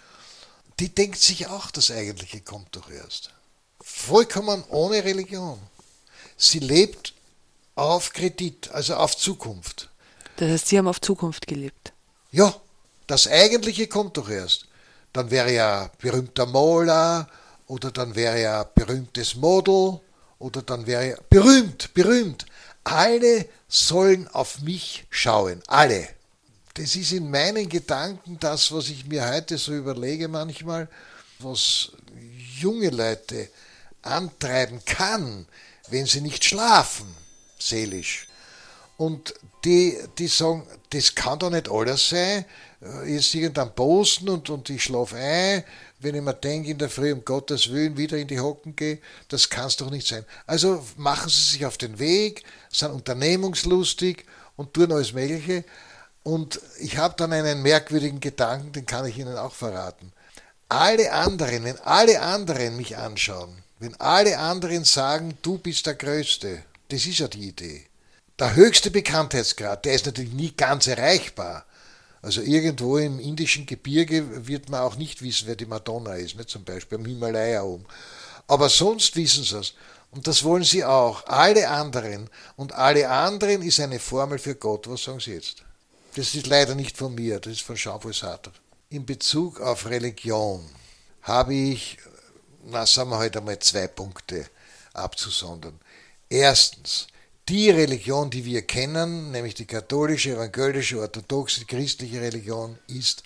Die denkt sich auch, das Eigentliche kommt doch erst. Vollkommen ohne Religion. Sie lebt auf Kredit, also auf Zukunft. Das heißt, Sie haben auf Zukunft gelebt? Ja, das Eigentliche kommt doch erst. Dann wäre ja berühmter Maler, oder dann wäre ja berühmtes Model, oder dann wäre ja berühmt, berühmt. Alle sollen auf mich schauen, alle. Das ist in meinen Gedanken das, was ich mir heute so überlege manchmal, was junge Leute antreiben kann, wenn sie nicht schlafen, seelisch. Und die, die sagen, das kann doch nicht alles sein, jetzt irgendein Posten und, und ich schlafe ein, wenn ich mir denke, in der Früh um Gottes Willen wieder in die Hocken gehe, das kann es doch nicht sein. Also machen sie sich auf den Weg, sind unternehmungslustig und tun alles Mögliche. Und ich habe dann einen merkwürdigen Gedanken, den kann ich Ihnen auch verraten. Alle anderen, wenn alle anderen mich anschauen, wenn alle anderen sagen, du bist der Größte, das ist ja die Idee. Der höchste Bekanntheitsgrad, der ist natürlich nie ganz erreichbar. Also irgendwo im indischen Gebirge wird man auch nicht wissen, wer die Madonna ist, nicht? Zum Beispiel am Himalaya oben. Aber sonst wissen sie es. Und das wollen sie auch. Alle anderen. Und alle anderen ist eine Formel für Gott. Was sagen Sie jetzt? Das ist leider nicht von mir, das ist von Jean-Paul Sartre. In Bezug auf Religion habe ich, na sagen wir heute einmal zwei Punkte abzusondern. Erstens, die Religion, die wir kennen, nämlich die katholische, evangelische, orthodoxe, christliche Religion, ist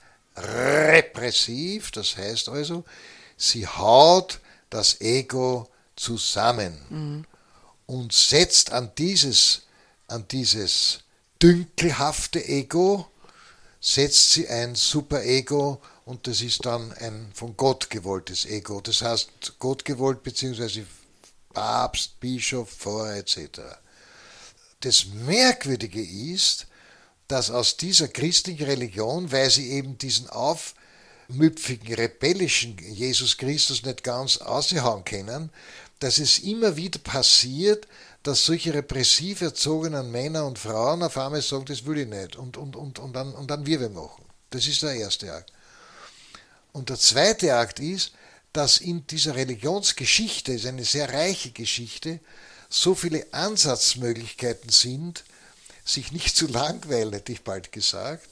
repressiv, das heißt also, sie haut das Ego zusammen mhm. und setzt an dieses, an dieses dünkelhafte Ego, setzt sie ein Superego und das ist dann ein von Gott gewolltes Ego. Das heißt, Gott gewollt bzw. Papst, Bischof, Pfarrer et cetera. Das Merkwürdige ist, dass aus dieser christlichen Religion, weil sie eben diesen aufmüpfigen, rebellischen Jesus Christus nicht ganz aushauen können, dass es immer wieder passiert, dass solche repressiv erzogenen Männer und Frauen auf einmal sagen, das will ich nicht und, und, und, und, dann, und dann wir machen. Das ist der erste Akt. Und der zweite Akt ist, dass in dieser Religionsgeschichte, ist eine sehr reiche Geschichte, so viele Ansatzmöglichkeiten sind, sich nicht zu langweilen, hätte ich bald gesagt,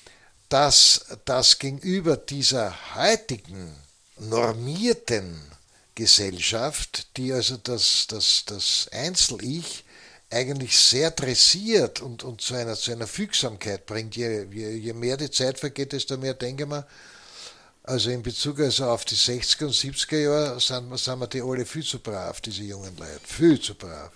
dass das gegenüber dieser heutigen normierten Gesellschaft, die also das, das, das Einzel-Ich eigentlich sehr dressiert und, und zu, einer, zu einer Fügsamkeit bringt, je, je, je mehr die Zeit vergeht, desto mehr denken wir, also in Bezug also auf die sechziger und siebziger Jahre sind, sind wir die alle viel zu brav, diese jungen Leute, viel zu brav.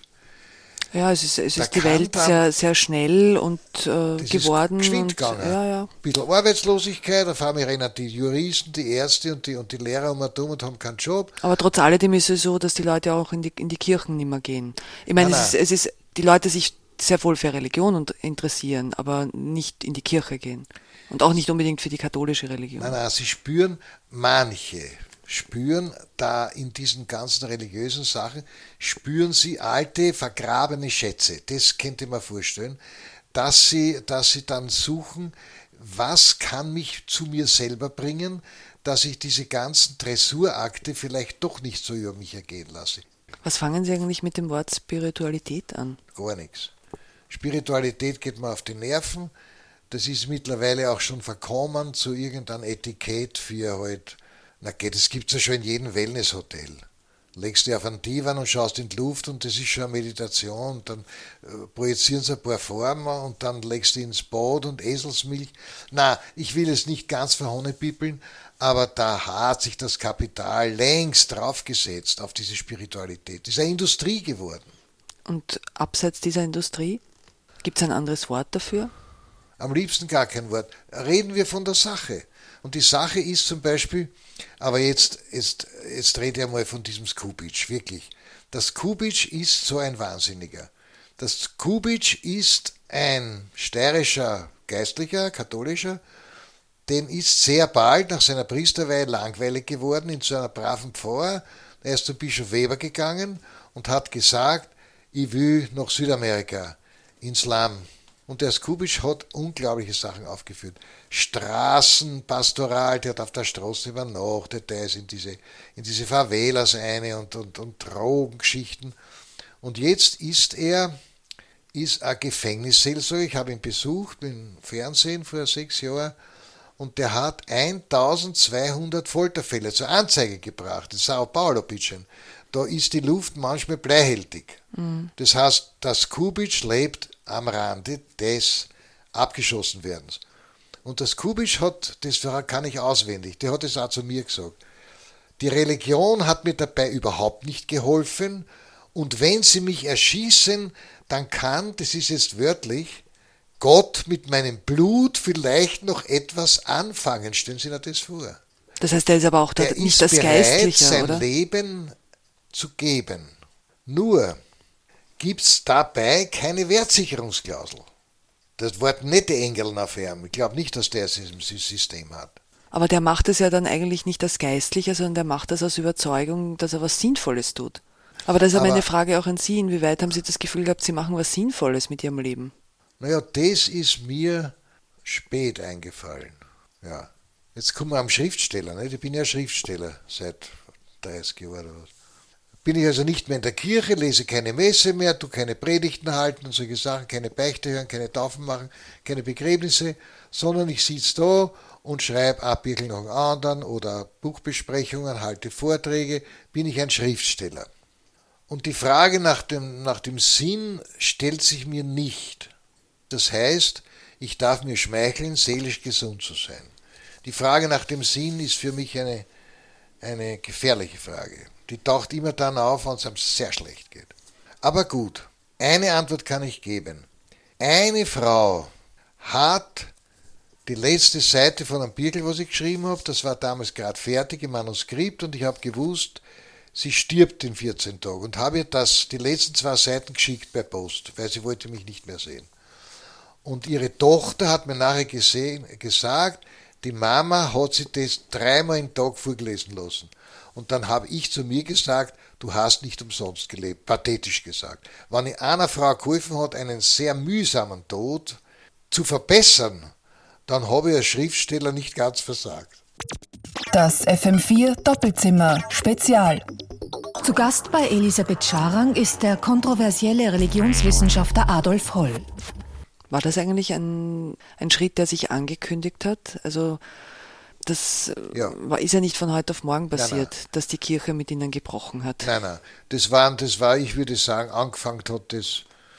Ja, es ist, es ist die Welt sehr, sehr schnell und äh, das geworden. Ist und, ja, ja. Ein bisschen Arbeitslosigkeit, auf einmal rennen die Juristen, die Ärzte und die, und die Lehrer um und um und haben keinen Job. Aber trotz alledem ist es so, dass die Leute auch in die, in die Kirchen nicht mehr gehen. Ich meine, Nein, es ist, es ist, die Leute sich sehr wohl für Religion und interessieren, aber nicht in die Kirche gehen. Und auch nicht unbedingt für die katholische Religion. Nein, nein, sie spüren, manche spüren da in diesen ganzen religiösen Sachen, spüren sie alte, vergrabene Schätze. Das könnte man vorstellen, dass sie, dass sie dann suchen, was kann mich zu mir selber bringen, dass ich diese ganzen Dressurakte vielleicht doch nicht so über mich ergehen lasse. Was fangen Sie eigentlich mit dem Wort Spiritualität an? Gar nichts. Spiritualität geht mir auf die Nerven. Das ist mittlerweile auch schon verkommen zu irgendeinem Etikett für halt, na geht, das gibt es ja schon in jedem Wellnesshotel. Legst dich auf einen Divan und schaust in die Luft und das ist schon eine Meditation. Und dann äh, projizieren sie ein paar Formen und dann legst du ins Boot und Eselsmilch. Na, ich will es nicht ganz verhohnepippeln, aber da hat sich das Kapital längst draufgesetzt auf diese Spiritualität. Das ist eine Industrie geworden. Und abseits dieser Industrie, gibt es ein anderes Wort dafür? Am liebsten gar kein Wort. Reden wir von der Sache. Und die Sache ist zum Beispiel, aber jetzt, jetzt, jetzt rede ich einmal von diesem Skubitsch, wirklich. Das Skubitsch ist so ein Wahnsinniger. Das Skubitsch ist ein steirischer Geistlicher, katholischer, dem ist sehr bald nach seiner Priesterweihe langweilig geworden in so einer braven Pfarrer. Er ist zum Bischof Weber gegangen und hat gesagt, ich will nach Südamerika, ins Lamm. Und der Skubitsch hat unglaubliche Sachen aufgeführt. Straßenpastoral, der hat auf der Straße übernachtet, der ist in diese, in diese Favelas eine und, und, und Drogengeschichten. Und jetzt ist er, ist ein Gefängnisseelsorger, ich habe ihn besucht im Fernsehen vor sechs Jahren, und der hat eintausendzweihundert Folterfälle zur Anzeige gebracht, in Sao Paulo, bitteschön. Da ist die Luft manchmal bleihältig. Mhm. Das heißt, der Skubitsch lebt am Rande des Abgeschossenwerdens. Und das Skubitsch hat, das kann ich auswendig, der hat es auch zu mir gesagt, die Religion hat mir dabei überhaupt nicht geholfen und wenn sie mich erschießen, dann kann, das ist jetzt wörtlich, Gott mit meinem Blut vielleicht noch etwas anfangen. Stellen Sie sich das vor. Das heißt, er ist aber auch da, der nicht ist das bereit, Geistliche, sein oder? Leben zu geben. Nur gibt es dabei keine Wertsicherungsklausel. Das Wort nette Engeln auf ihm. Ich glaube nicht, dass der ein System hat. Aber der macht es ja dann eigentlich nicht als Geistlicher, sondern der macht das aus Überzeugung, dass er was Sinnvolles tut. Aber das ist aber meine Frage auch an Sie. Inwieweit haben Sie das Gefühl gehabt, Sie machen was Sinnvolles mit Ihrem Leben? Naja, das ist mir spät eingefallen. Ja. Jetzt kommen wir am Schriftsteller. Nicht? Ich bin ja Schriftsteller seit dreißig Jahren oder was. Bin ich also nicht mehr in der Kirche, lese keine Messe mehr, tu keine Predigten halten und solche Sachen, keine Beichte hören, keine Taufen machen, keine Begräbnisse, sondern ich sitze da und schreibe Abbirkel nach dem anderen oder Buchbesprechungen, halte Vorträge, bin ich ein Schriftsteller. Und die Frage nach dem, nach dem Sinn stellt sich mir nicht. Das heißt, ich darf mir schmeicheln, seelisch gesund zu sein. Die Frage nach dem Sinn ist für mich eine, eine gefährliche Frage. Die taucht immer dann auf, wenn es einem sehr schlecht geht. Aber gut, eine Antwort kann ich geben. Eine Frau hat die letzte Seite von einem Birkel, was ich geschrieben habe, das war damals gerade fertig im Manuskript und ich habe gewusst, sie stirbt in vierzehn Tagen und habe ihr das, die letzten zwei Seiten geschickt per Post, weil sie wollte mich nicht mehr sehen. Und ihre Tochter hat mir nachher gesehen, gesagt, die Mama hat sich das dreimal im Tag vorgelesen lassen. Und dann habe ich zu mir gesagt, du hast nicht umsonst gelebt, pathetisch gesagt. Wenn ich einer Frau geholfen hat, einen sehr mühsamen Tod zu verbessern, dann habe ich als Schriftsteller nicht ganz versagt. Das F M vier Doppelzimmer Spezial. Zu Gast bei Elisabeth Scharang ist der kontroversielle Religionswissenschaftler Adolf Holl. War das eigentlich ein, ein Schritt, der sich angekündigt hat? Also das Ja. war, ist ja nicht von heute auf morgen passiert, Nein, nein. dass die Kirche mit ihnen gebrochen hat. Nein, nein, das war, das war, ich würde sagen, angefangen hat das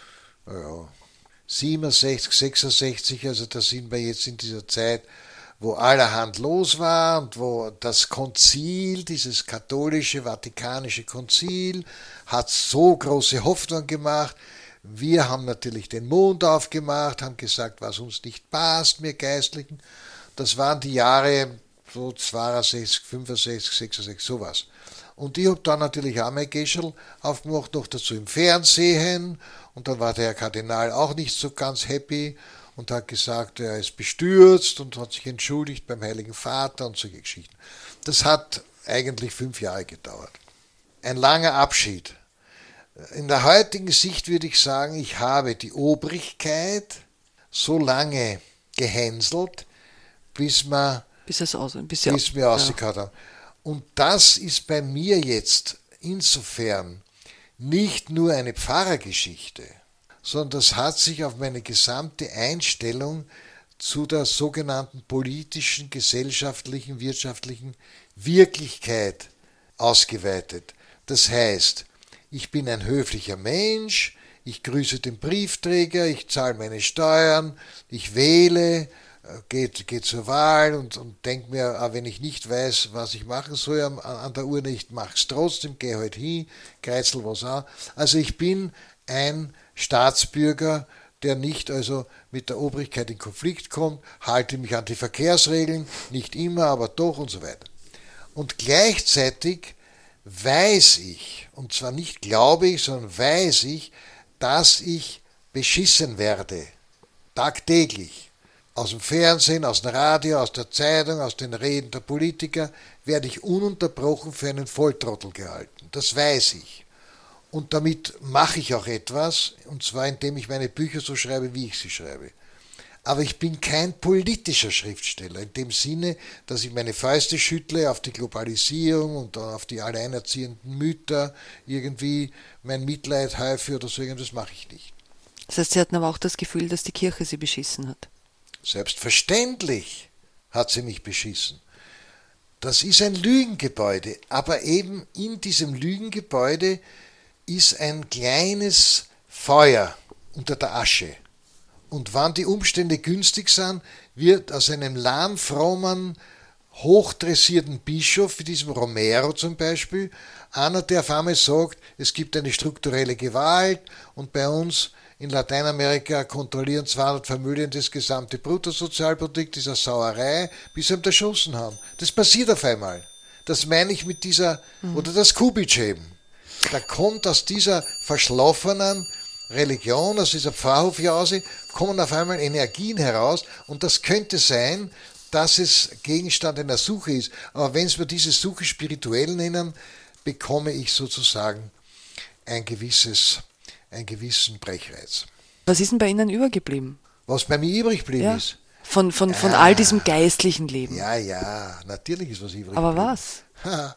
ja, siebenundsechzig, sechsundsechzig, also da sind wir jetzt in dieser Zeit, wo allerhand los war und wo das Konzil, dieses katholische, vatikanische Konzil, hat so große Hoffnung gemacht. Wir haben natürlich den Mond aufgemacht, haben gesagt, was uns nicht passt, wir Geistlichen. Das waren die Jahre so zweiundsechzig, fünfundsechzig, sechsundsechzig, sowas. Und ich habe dann natürlich auch mein Geschirr aufgemacht, noch dazu im Fernsehen. Und dann war der Herr Kardinal auch nicht so ganz happy und hat gesagt, er ist bestürzt und hat sich entschuldigt beim Heiligen Vater und solche Geschichten. Das hat eigentlich fünf Jahre gedauert. Ein langer Abschied. In der heutigen Sicht würde ich sagen, ich habe die Obrigkeit so lange gehänselt, bis man Bis, es aus, bis, bis ja, wir rausgehauen haben. Und das ist bei mir jetzt insofern nicht nur eine Pfarrergeschichte, sondern das hat sich auf meine gesamte Einstellung zu der sogenannten politischen, gesellschaftlichen, wirtschaftlichen Wirklichkeit ausgeweitet. Das heißt, ich bin ein höflicher Mensch, ich grüße den Briefträger, ich zahle meine Steuern, ich wähle, gehe geh zur Wahl und, und denke mir, auch wenn ich nicht weiß, was ich machen soll an, an der Urne, ich mache es trotzdem, gehe halt hin, kreuzel was auch. Also ich bin ein Staatsbürger, der nicht also mit der Obrigkeit in Konflikt kommt, halte mich an die Verkehrsregeln, nicht immer, aber doch und so weiter. Und gleichzeitig weiß ich, und zwar nicht glaube ich, sondern weiß ich, dass ich beschissen werde, tagtäglich. Aus dem Fernsehen, aus dem Radio, aus der Zeitung, aus den Reden der Politiker werde ich ununterbrochen für einen Volltrottel gehalten. Das weiß ich. Und damit mache ich auch etwas, und zwar indem ich meine Bücher so schreibe, wie ich sie schreibe. Aber ich bin kein politischer Schriftsteller, in dem Sinne, dass ich meine Fäuste schüttle auf die Globalisierung und auf die alleinerziehenden Mütter, irgendwie mein Mitleid häufe oder so, irgendwas mache ich nicht. Das heißt, Sie hatten aber auch das Gefühl, dass die Kirche Sie beschissen hat. Selbstverständlich hat sie mich beschissen. Das ist ein Lügengebäude, aber eben in diesem Lügengebäude ist ein kleines Feuer unter der Asche. Und wenn die Umstände günstig sind, wird aus einem lahmfrommen, hochdressierten Bischof, wie diesem Romero zum Beispiel, einer, der auf einmal sagt, es gibt eine strukturelle Gewalt und bei uns in Lateinamerika kontrollieren zweihundert Familien das gesamte Bruttosozialprodukt, dieser Sauerei, bis sie ihn erschossen haben. Das passiert auf einmal. Das meine ich mit dieser, mhm. oder das Kubitsch eben. Da kommt aus dieser verschlafenen Religion, aus dieser Pfarrhofjause, kommen auf einmal Energien heraus und das könnte sein, dass es Gegenstand einer Suche ist. Aber wenn wir diese Suche spirituell nennen, bekomme ich sozusagen ein gewisses einen gewissen Brechreiz. Was ist denn bei Ihnen übergeblieben? Was bei mir übrig geblieben ja. ist? Von, von, von ah, all diesem geistlichen Leben. Ja, ja, natürlich ist was übrig Aber geblieben. was?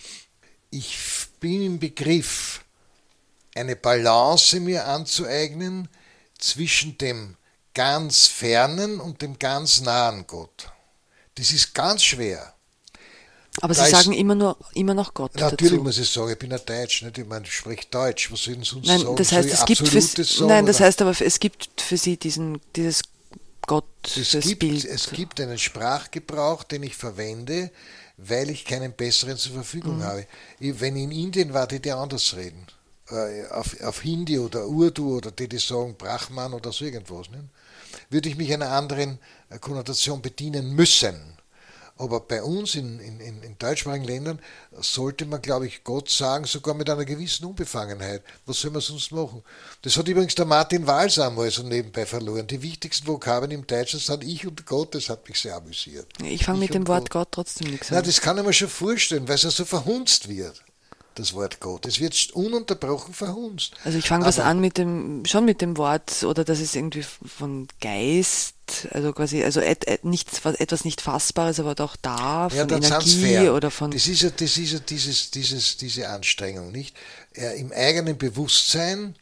Ich bin im Begriff, eine Balance mir anzueignen zwischen dem ganz fernen und dem ganz nahen Gott. Das ist ganz schwer. Aber da Sie sagen immer nur immer noch Gott natürlich dazu. muss ich sagen, ich bin ein Deutsch, nicht? Ich meine, ich spreche Deutsch, was soll denn sonst nein, sagen? das heißt, soll es gibt für, sagen, nein, das oder? heißt aber, es gibt für Sie diesen, dieses Gott, es das gibt, Bild. Es gibt einen Sprachgebrauch, den ich verwende, weil ich keinen besseren zur Verfügung mhm. habe. Ich, wenn ich in Indien war, die die anders reden. Äh, auf, auf Hindi oder Urdu oder die, die sagen Brahman oder so irgendwas. Nicht? Würde ich mich einer anderen Konnotation bedienen müssen. Aber bei uns in, in, in deutschsprachigen Ländern sollte man, glaube ich, Gott sagen, sogar mit einer gewissen Unbefangenheit. Was soll man sonst machen? Das hat übrigens der Martin Walser einmal so nebenbei verloren. Die wichtigsten Vokabeln im Deutschen sind ich und Gott, das hat mich sehr amüsiert. Ich fange mit dem Wort Gott trotzdem nichts an. Nein, das kann ich mir schon vorstellen, weil es ja so verhunzt wird. das Wort Gott. Es wird ununterbrochen verhunzt. Also ich fange was an mit dem, schon mit dem Wort, oder das ist irgendwie von Geist, also quasi, also et, et, nichts, etwas nicht Fassbares, aber doch da, ja, von dann Energie oder von... Das ist ja, das ist ja dieses, dieses, diese Anstrengung, nicht? Äh, Im eigenen Bewusstsein,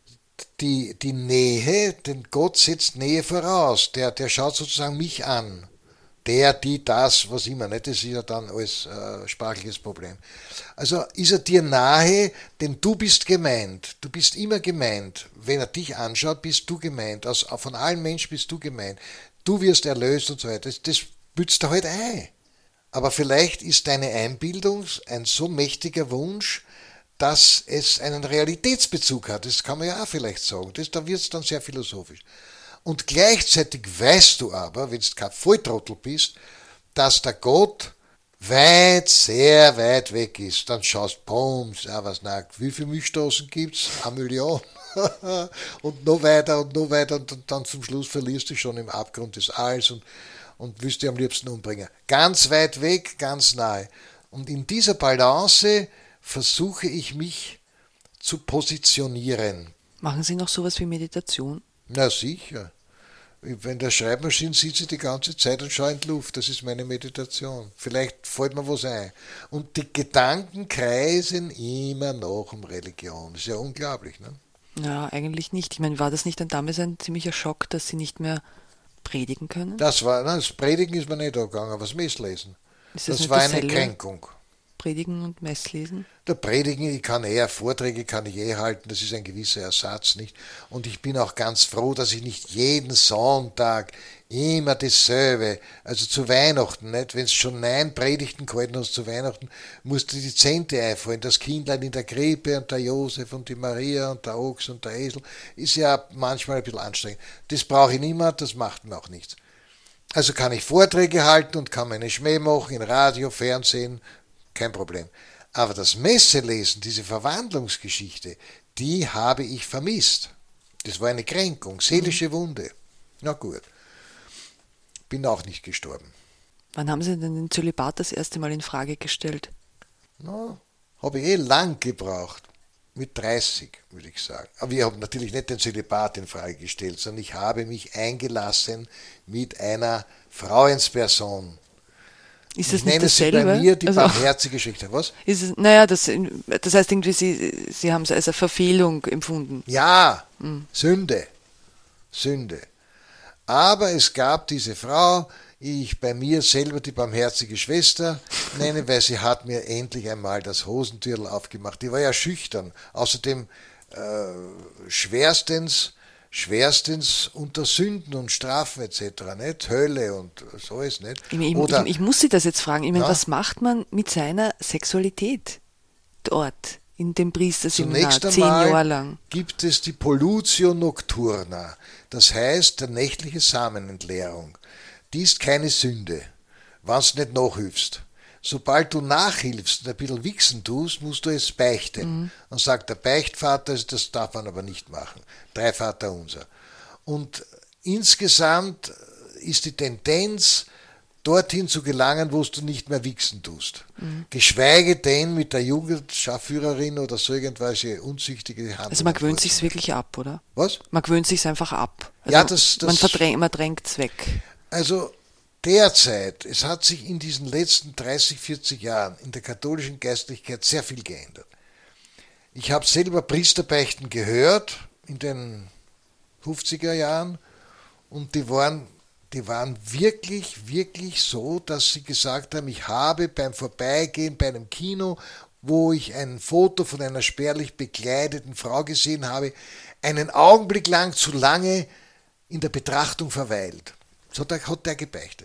die, die Nähe, denn Gott setzt Nähe voraus, der, der schaut sozusagen mich an. Der, die, das, was immer, nicht? Das ist ja dann alles äh, sprachliches Problem. Also ist er dir nahe, denn du bist gemeint. Du bist immer gemeint. Wenn er dich anschaut, bist du gemeint. Aus, von allen Menschen bist du gemeint. Du wirst erlöst und so weiter. Das, das bützt er halt ein. Aber vielleicht ist deine Einbildung ein so mächtiger Wunsch, dass es einen Realitätsbezug hat. Das kann man ja auch vielleicht sagen. Das, da wird es dann sehr philosophisch. Und gleichzeitig weißt du aber, wenn du kein Volltrottel bist, dass der Gott weit, sehr weit weg ist. Dann schaust du, Bums, ja, was nach, wie viele Milchstraßen gibt es? Eine Million. Und noch weiter und noch weiter und dann zum Schluss verlierst du schon im Abgrund des Alls und, und willst dich am liebsten umbringen. Ganz weit weg, ganz nahe. Und in dieser Balance versuche ich mich zu positionieren. Machen Sie noch sowas wie Meditation? Na sicher. Wenn der Schreibmaschine sitze ich die ganze Zeit und schaue in die Luft. Das ist meine Meditation. Vielleicht fällt mir was ein. Und die Gedanken kreisen immer noch um Religion. Das ist ja unglaublich, ne? Ja, eigentlich nicht. Ich meine, war das nicht dann damals ein ziemlicher Schock, dass Sie nicht mehr predigen können? Das war, nein, das Predigen ist mir nicht angegangen, aber das Messlesen. Ist das Das nicht war eine dasselbe? Kränkung. Predigen und Messlesen? Der Predigen, ich kann eher Vorträge, kann ich eh halten, das ist ein gewisser Ersatz, nicht? Und ich bin auch ganz froh, dass ich nicht jeden Sonntag immer dasselbe, also zu Weihnachten, nicht? Wenn es schon neun Predigten gehalten hast zu Weihnachten, musst du die Zehnte einfallen, das Kindlein in der Krippe und der Josef und die Maria und der Ochs und der Esel, ist ja manchmal ein bisschen anstrengend. Das brauche ich nicht mehr, das macht mir auch nichts. Also kann ich Vorträge halten und kann meine Schmäh machen in Radio, Fernsehen, kein Problem. Aber das Messelesen, diese Verwandlungsgeschichte, die habe ich vermisst. Das war eine Kränkung, seelische Wunde. Na gut. Bin auch nicht gestorben. Wann haben Sie denn den Zölibat das erste Mal in Frage gestellt? Na, habe ich eh lang gebraucht. Mit dreißig, würde ich sagen. Aber ich habe natürlich nicht den Zölibat in Frage gestellt, sondern ich habe mich eingelassen mit einer Frauensperson. Ist das Ich nicht nenne dasselbe? sie bei mir die Also, barmherzige Schwester. Was? ist es, naja, das, das heißt irgendwie, Sie, Sie haben es als eine Verfehlung empfunden. Ja, mhm. Sünde. Sünde. Aber es gab diese Frau, ich bei mir selber die barmherzige Schwester nenne, weil sie hat mir endlich einmal das Hosentürl aufgemacht. Die war ja schüchtern. Außerdem äh, schwerstens schwerstens unter Sünden und Strafen et cetera, nicht? Hölle und so ist nicht. Ich, ich, Oder, ich, ich muss Sie das jetzt fragen. Ich meine, ja? was macht man mit seiner Sexualität dort in dem Priesterseminar Zunächst zehn einmal Jahre lang? Gibt es die Pollutio nocturna, das heißt der nächtliche Samenentleerung. Die ist keine Sünde, wenn du nicht nachhilfst. Sobald du nachhilfst und ein bisschen wichsen tust, musst du es beichten. Mhm. Und sagt der Beichtvater, das darf man aber nicht machen. Drei Vater unser. Und insgesamt ist die Tendenz, dorthin zu gelangen, wo du nicht mehr wichsen tust. Mhm. Geschweige denn mit der Jugendscharführerin oder so irgendwelche unzüchtige Handlungen. Also man gewöhnt sich's wirklich ab, oder? Was? Man gewöhnt sich's einfach ab. Also ja, das, das, man verdrängt, man drängt's weg. Also derzeit, es hat sich in diesen letzten dreißig, vierzig Jahren in der katholischen Geistlichkeit sehr viel geändert. Ich habe selber Priesterbeichten gehört in den fünfziger Jahren und die waren, die waren wirklich, wirklich so, dass sie gesagt haben, ich habe beim Vorbeigehen bei einem Kino, wo ich ein Foto von einer spärlich bekleideten Frau gesehen habe, einen Augenblick lang zu lange in der Betrachtung verweilt. So hat er gebeichtet.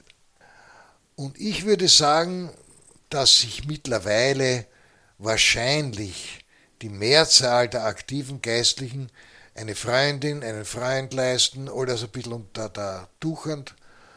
Und ich würde sagen, dass sich mittlerweile wahrscheinlich die Mehrzahl der aktiven Geistlichen eine Freundin, einen Freund leisten oder so ein bisschen unter der Tuchend,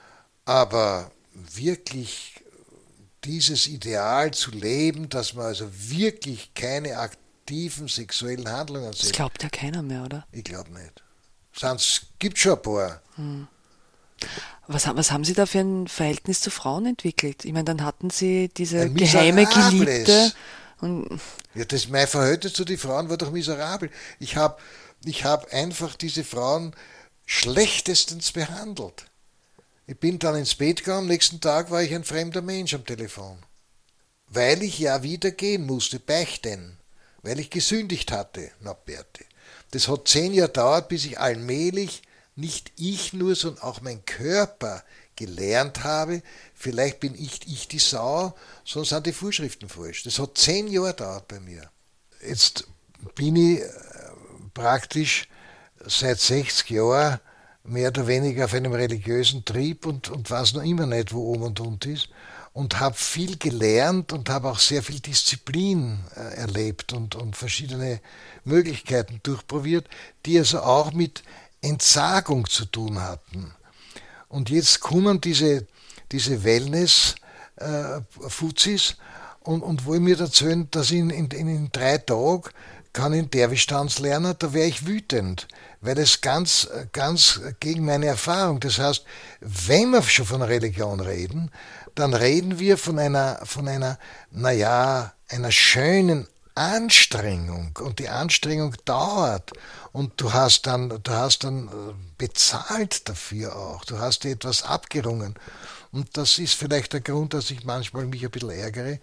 aber wirklich dieses Ideal zu leben, dass man also wirklich keine aktiven sexuellen Handlungen setzt. Das glaubt ja keiner mehr, oder? Ich glaube nicht. Sonst gibt es schon ein paar. Hm. Was, was haben Sie da für ein Verhältnis zu Frauen entwickelt? Ich meine, dann hatten Sie diese geheime Geliebte, Und ja, das, mein Verhältnis zu den Frauen war doch miserabel. Ich habe ich hab einfach diese Frauen schlechtestens behandelt. Ich bin dann ins Bett gegangen, am nächsten Tag war ich ein fremder Mensch am Telefon. Weil ich ja wieder gehen musste, beichten. Weil ich gesündigt hatte, na Berti. Das hat zehn Jahre gedauert, bis ich allmählich, nicht ich nur, sondern auch mein Körper gelernt habe, vielleicht bin ich, ich die Sau, sonst sind die Vorschriften falsch. Das hat zehn Jahre gedauert bei mir. Jetzt bin ich praktisch seit sechzig Jahren mehr oder weniger auf einem religiösen Trieb und, und weiß noch immer nicht, wo oben und unten ist. Und habe viel gelernt und habe auch sehr viel Disziplin äh, erlebt und, und verschiedene Möglichkeiten durchprobiert, die also auch mit Entsagung zu tun hatten. Und jetzt kommen diese, diese Wellness-Fuzis äh, und, und wollen mir erzählen, dass ich in, in, in drei Tagen kann ich einen Derwisch-Tanz lernen, da wäre ich wütend, weil es ganz, ganz gegen meine Erfahrung. Das heißt, wenn wir schon von Religion reden, dann reden wir von einer, von einer, naja, einer schönen Anstrengung. Und die Anstrengung dauert. Und du hast dann, du hast dann bezahlt dafür auch. Du hast dir etwas abgerungen. Und das ist vielleicht der Grund, dass ich manchmal mich ein bisschen ärgere,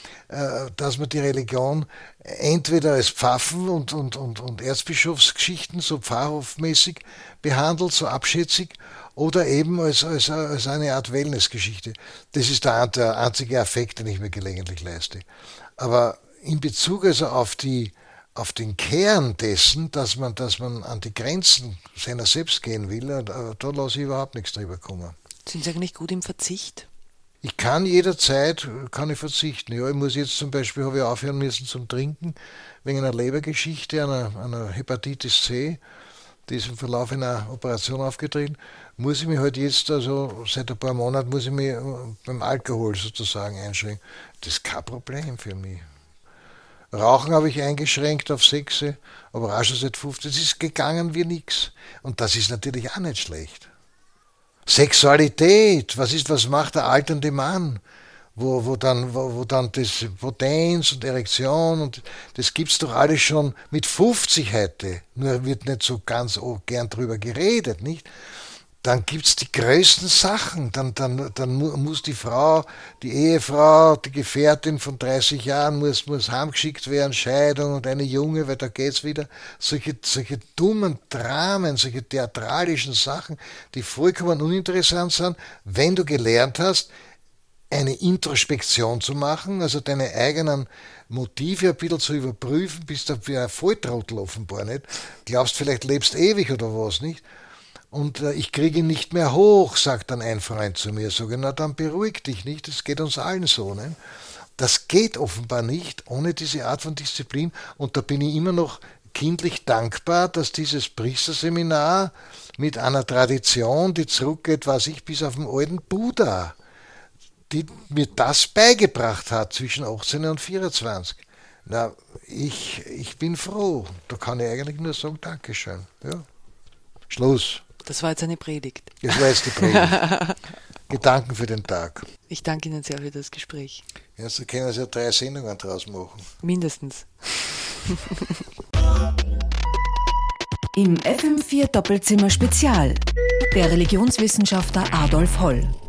dass man die Religion entweder als Pfaffen und, und, und, und Erzbischofsgeschichten, so pfarrhofmäßig behandelt, so abschätzig, oder eben als, als, als eine Art Wellnessgeschichte. Das ist der, der einzige Affekt, den ich mir gelegentlich leiste. Aber in Bezug also auf, die, auf den Kern dessen, dass man, dass man an die Grenzen seiner selbst gehen will, da lasse ich überhaupt nichts drüber kommen. Sind Sie eigentlich gut im Verzicht? Ich kann jederzeit, kann ich verzichten. Ja, ich muss jetzt zum Beispiel, habe ich aufhören müssen zum Trinken, wegen einer Lebergeschichte, einer, einer Hepatitis C, die ist im Verlauf einer Operation aufgetreten, muss ich mich halt jetzt, also seit ein paar Monaten, muss ich mich beim Alkohol sozusagen einschränken. Das ist kein Problem für mich. Rauchen habe ich eingeschränkt auf sechs, aber auch schon seit fünfzehn. Das ist gegangen wie nichts. Und das ist natürlich auch nicht schlecht. Sexualität, was ist, was macht der alternde Mann? Wo, wo dann, wo, wo dann das Potenz und Erektion und das gibt's doch alles schon mit fünfzig heute. Nur wird nicht so ganz oh, gern drüber geredet, nicht? Dann gibt's die größten Sachen. Dann, dann, dann muss die Frau, die Ehefrau, die Gefährtin von dreißig Jahren muss, muss heimgeschickt werden, Scheidung und eine Junge, weil da geht's wieder. Solche, solche dummen Dramen, solche theatralischen Sachen, die vollkommen uninteressant sind, wenn du gelernt hast, eine Introspektion zu machen, also deine eigenen Motive ein bisschen zu überprüfen, bist du wie ein Volltrottel offenbar nicht. Glaubst, vielleicht lebst ewig oder was, nicht? Und äh, ich kriege ihn nicht mehr hoch, sagt dann ein Freund zu mir. Sag ich, na dann beruhig dich nicht, das geht uns allen so. Ne? Das geht offenbar nicht ohne diese Art von Disziplin. Und da bin ich immer noch kindlich dankbar, dass dieses Priesterseminar mit einer Tradition, die zurückgeht, weiß ich, bis auf den alten Buddha, die mir das beigebracht hat zwischen achtzehn und vierundzwanzig. Na, ich, ich bin froh. Da kann ich eigentlich nur sagen, Dankeschön. Ja. Schluss. Das war jetzt eine Predigt. Das war jetzt die Predigt. Gedanken für den Tag. Ich danke Ihnen sehr für das Gespräch. Ja, so können Sie ja drei Sendungen draus machen. Mindestens. Im F M vier Doppelzimmer Spezial. Der Religionswissenschaftler Adolf Holl.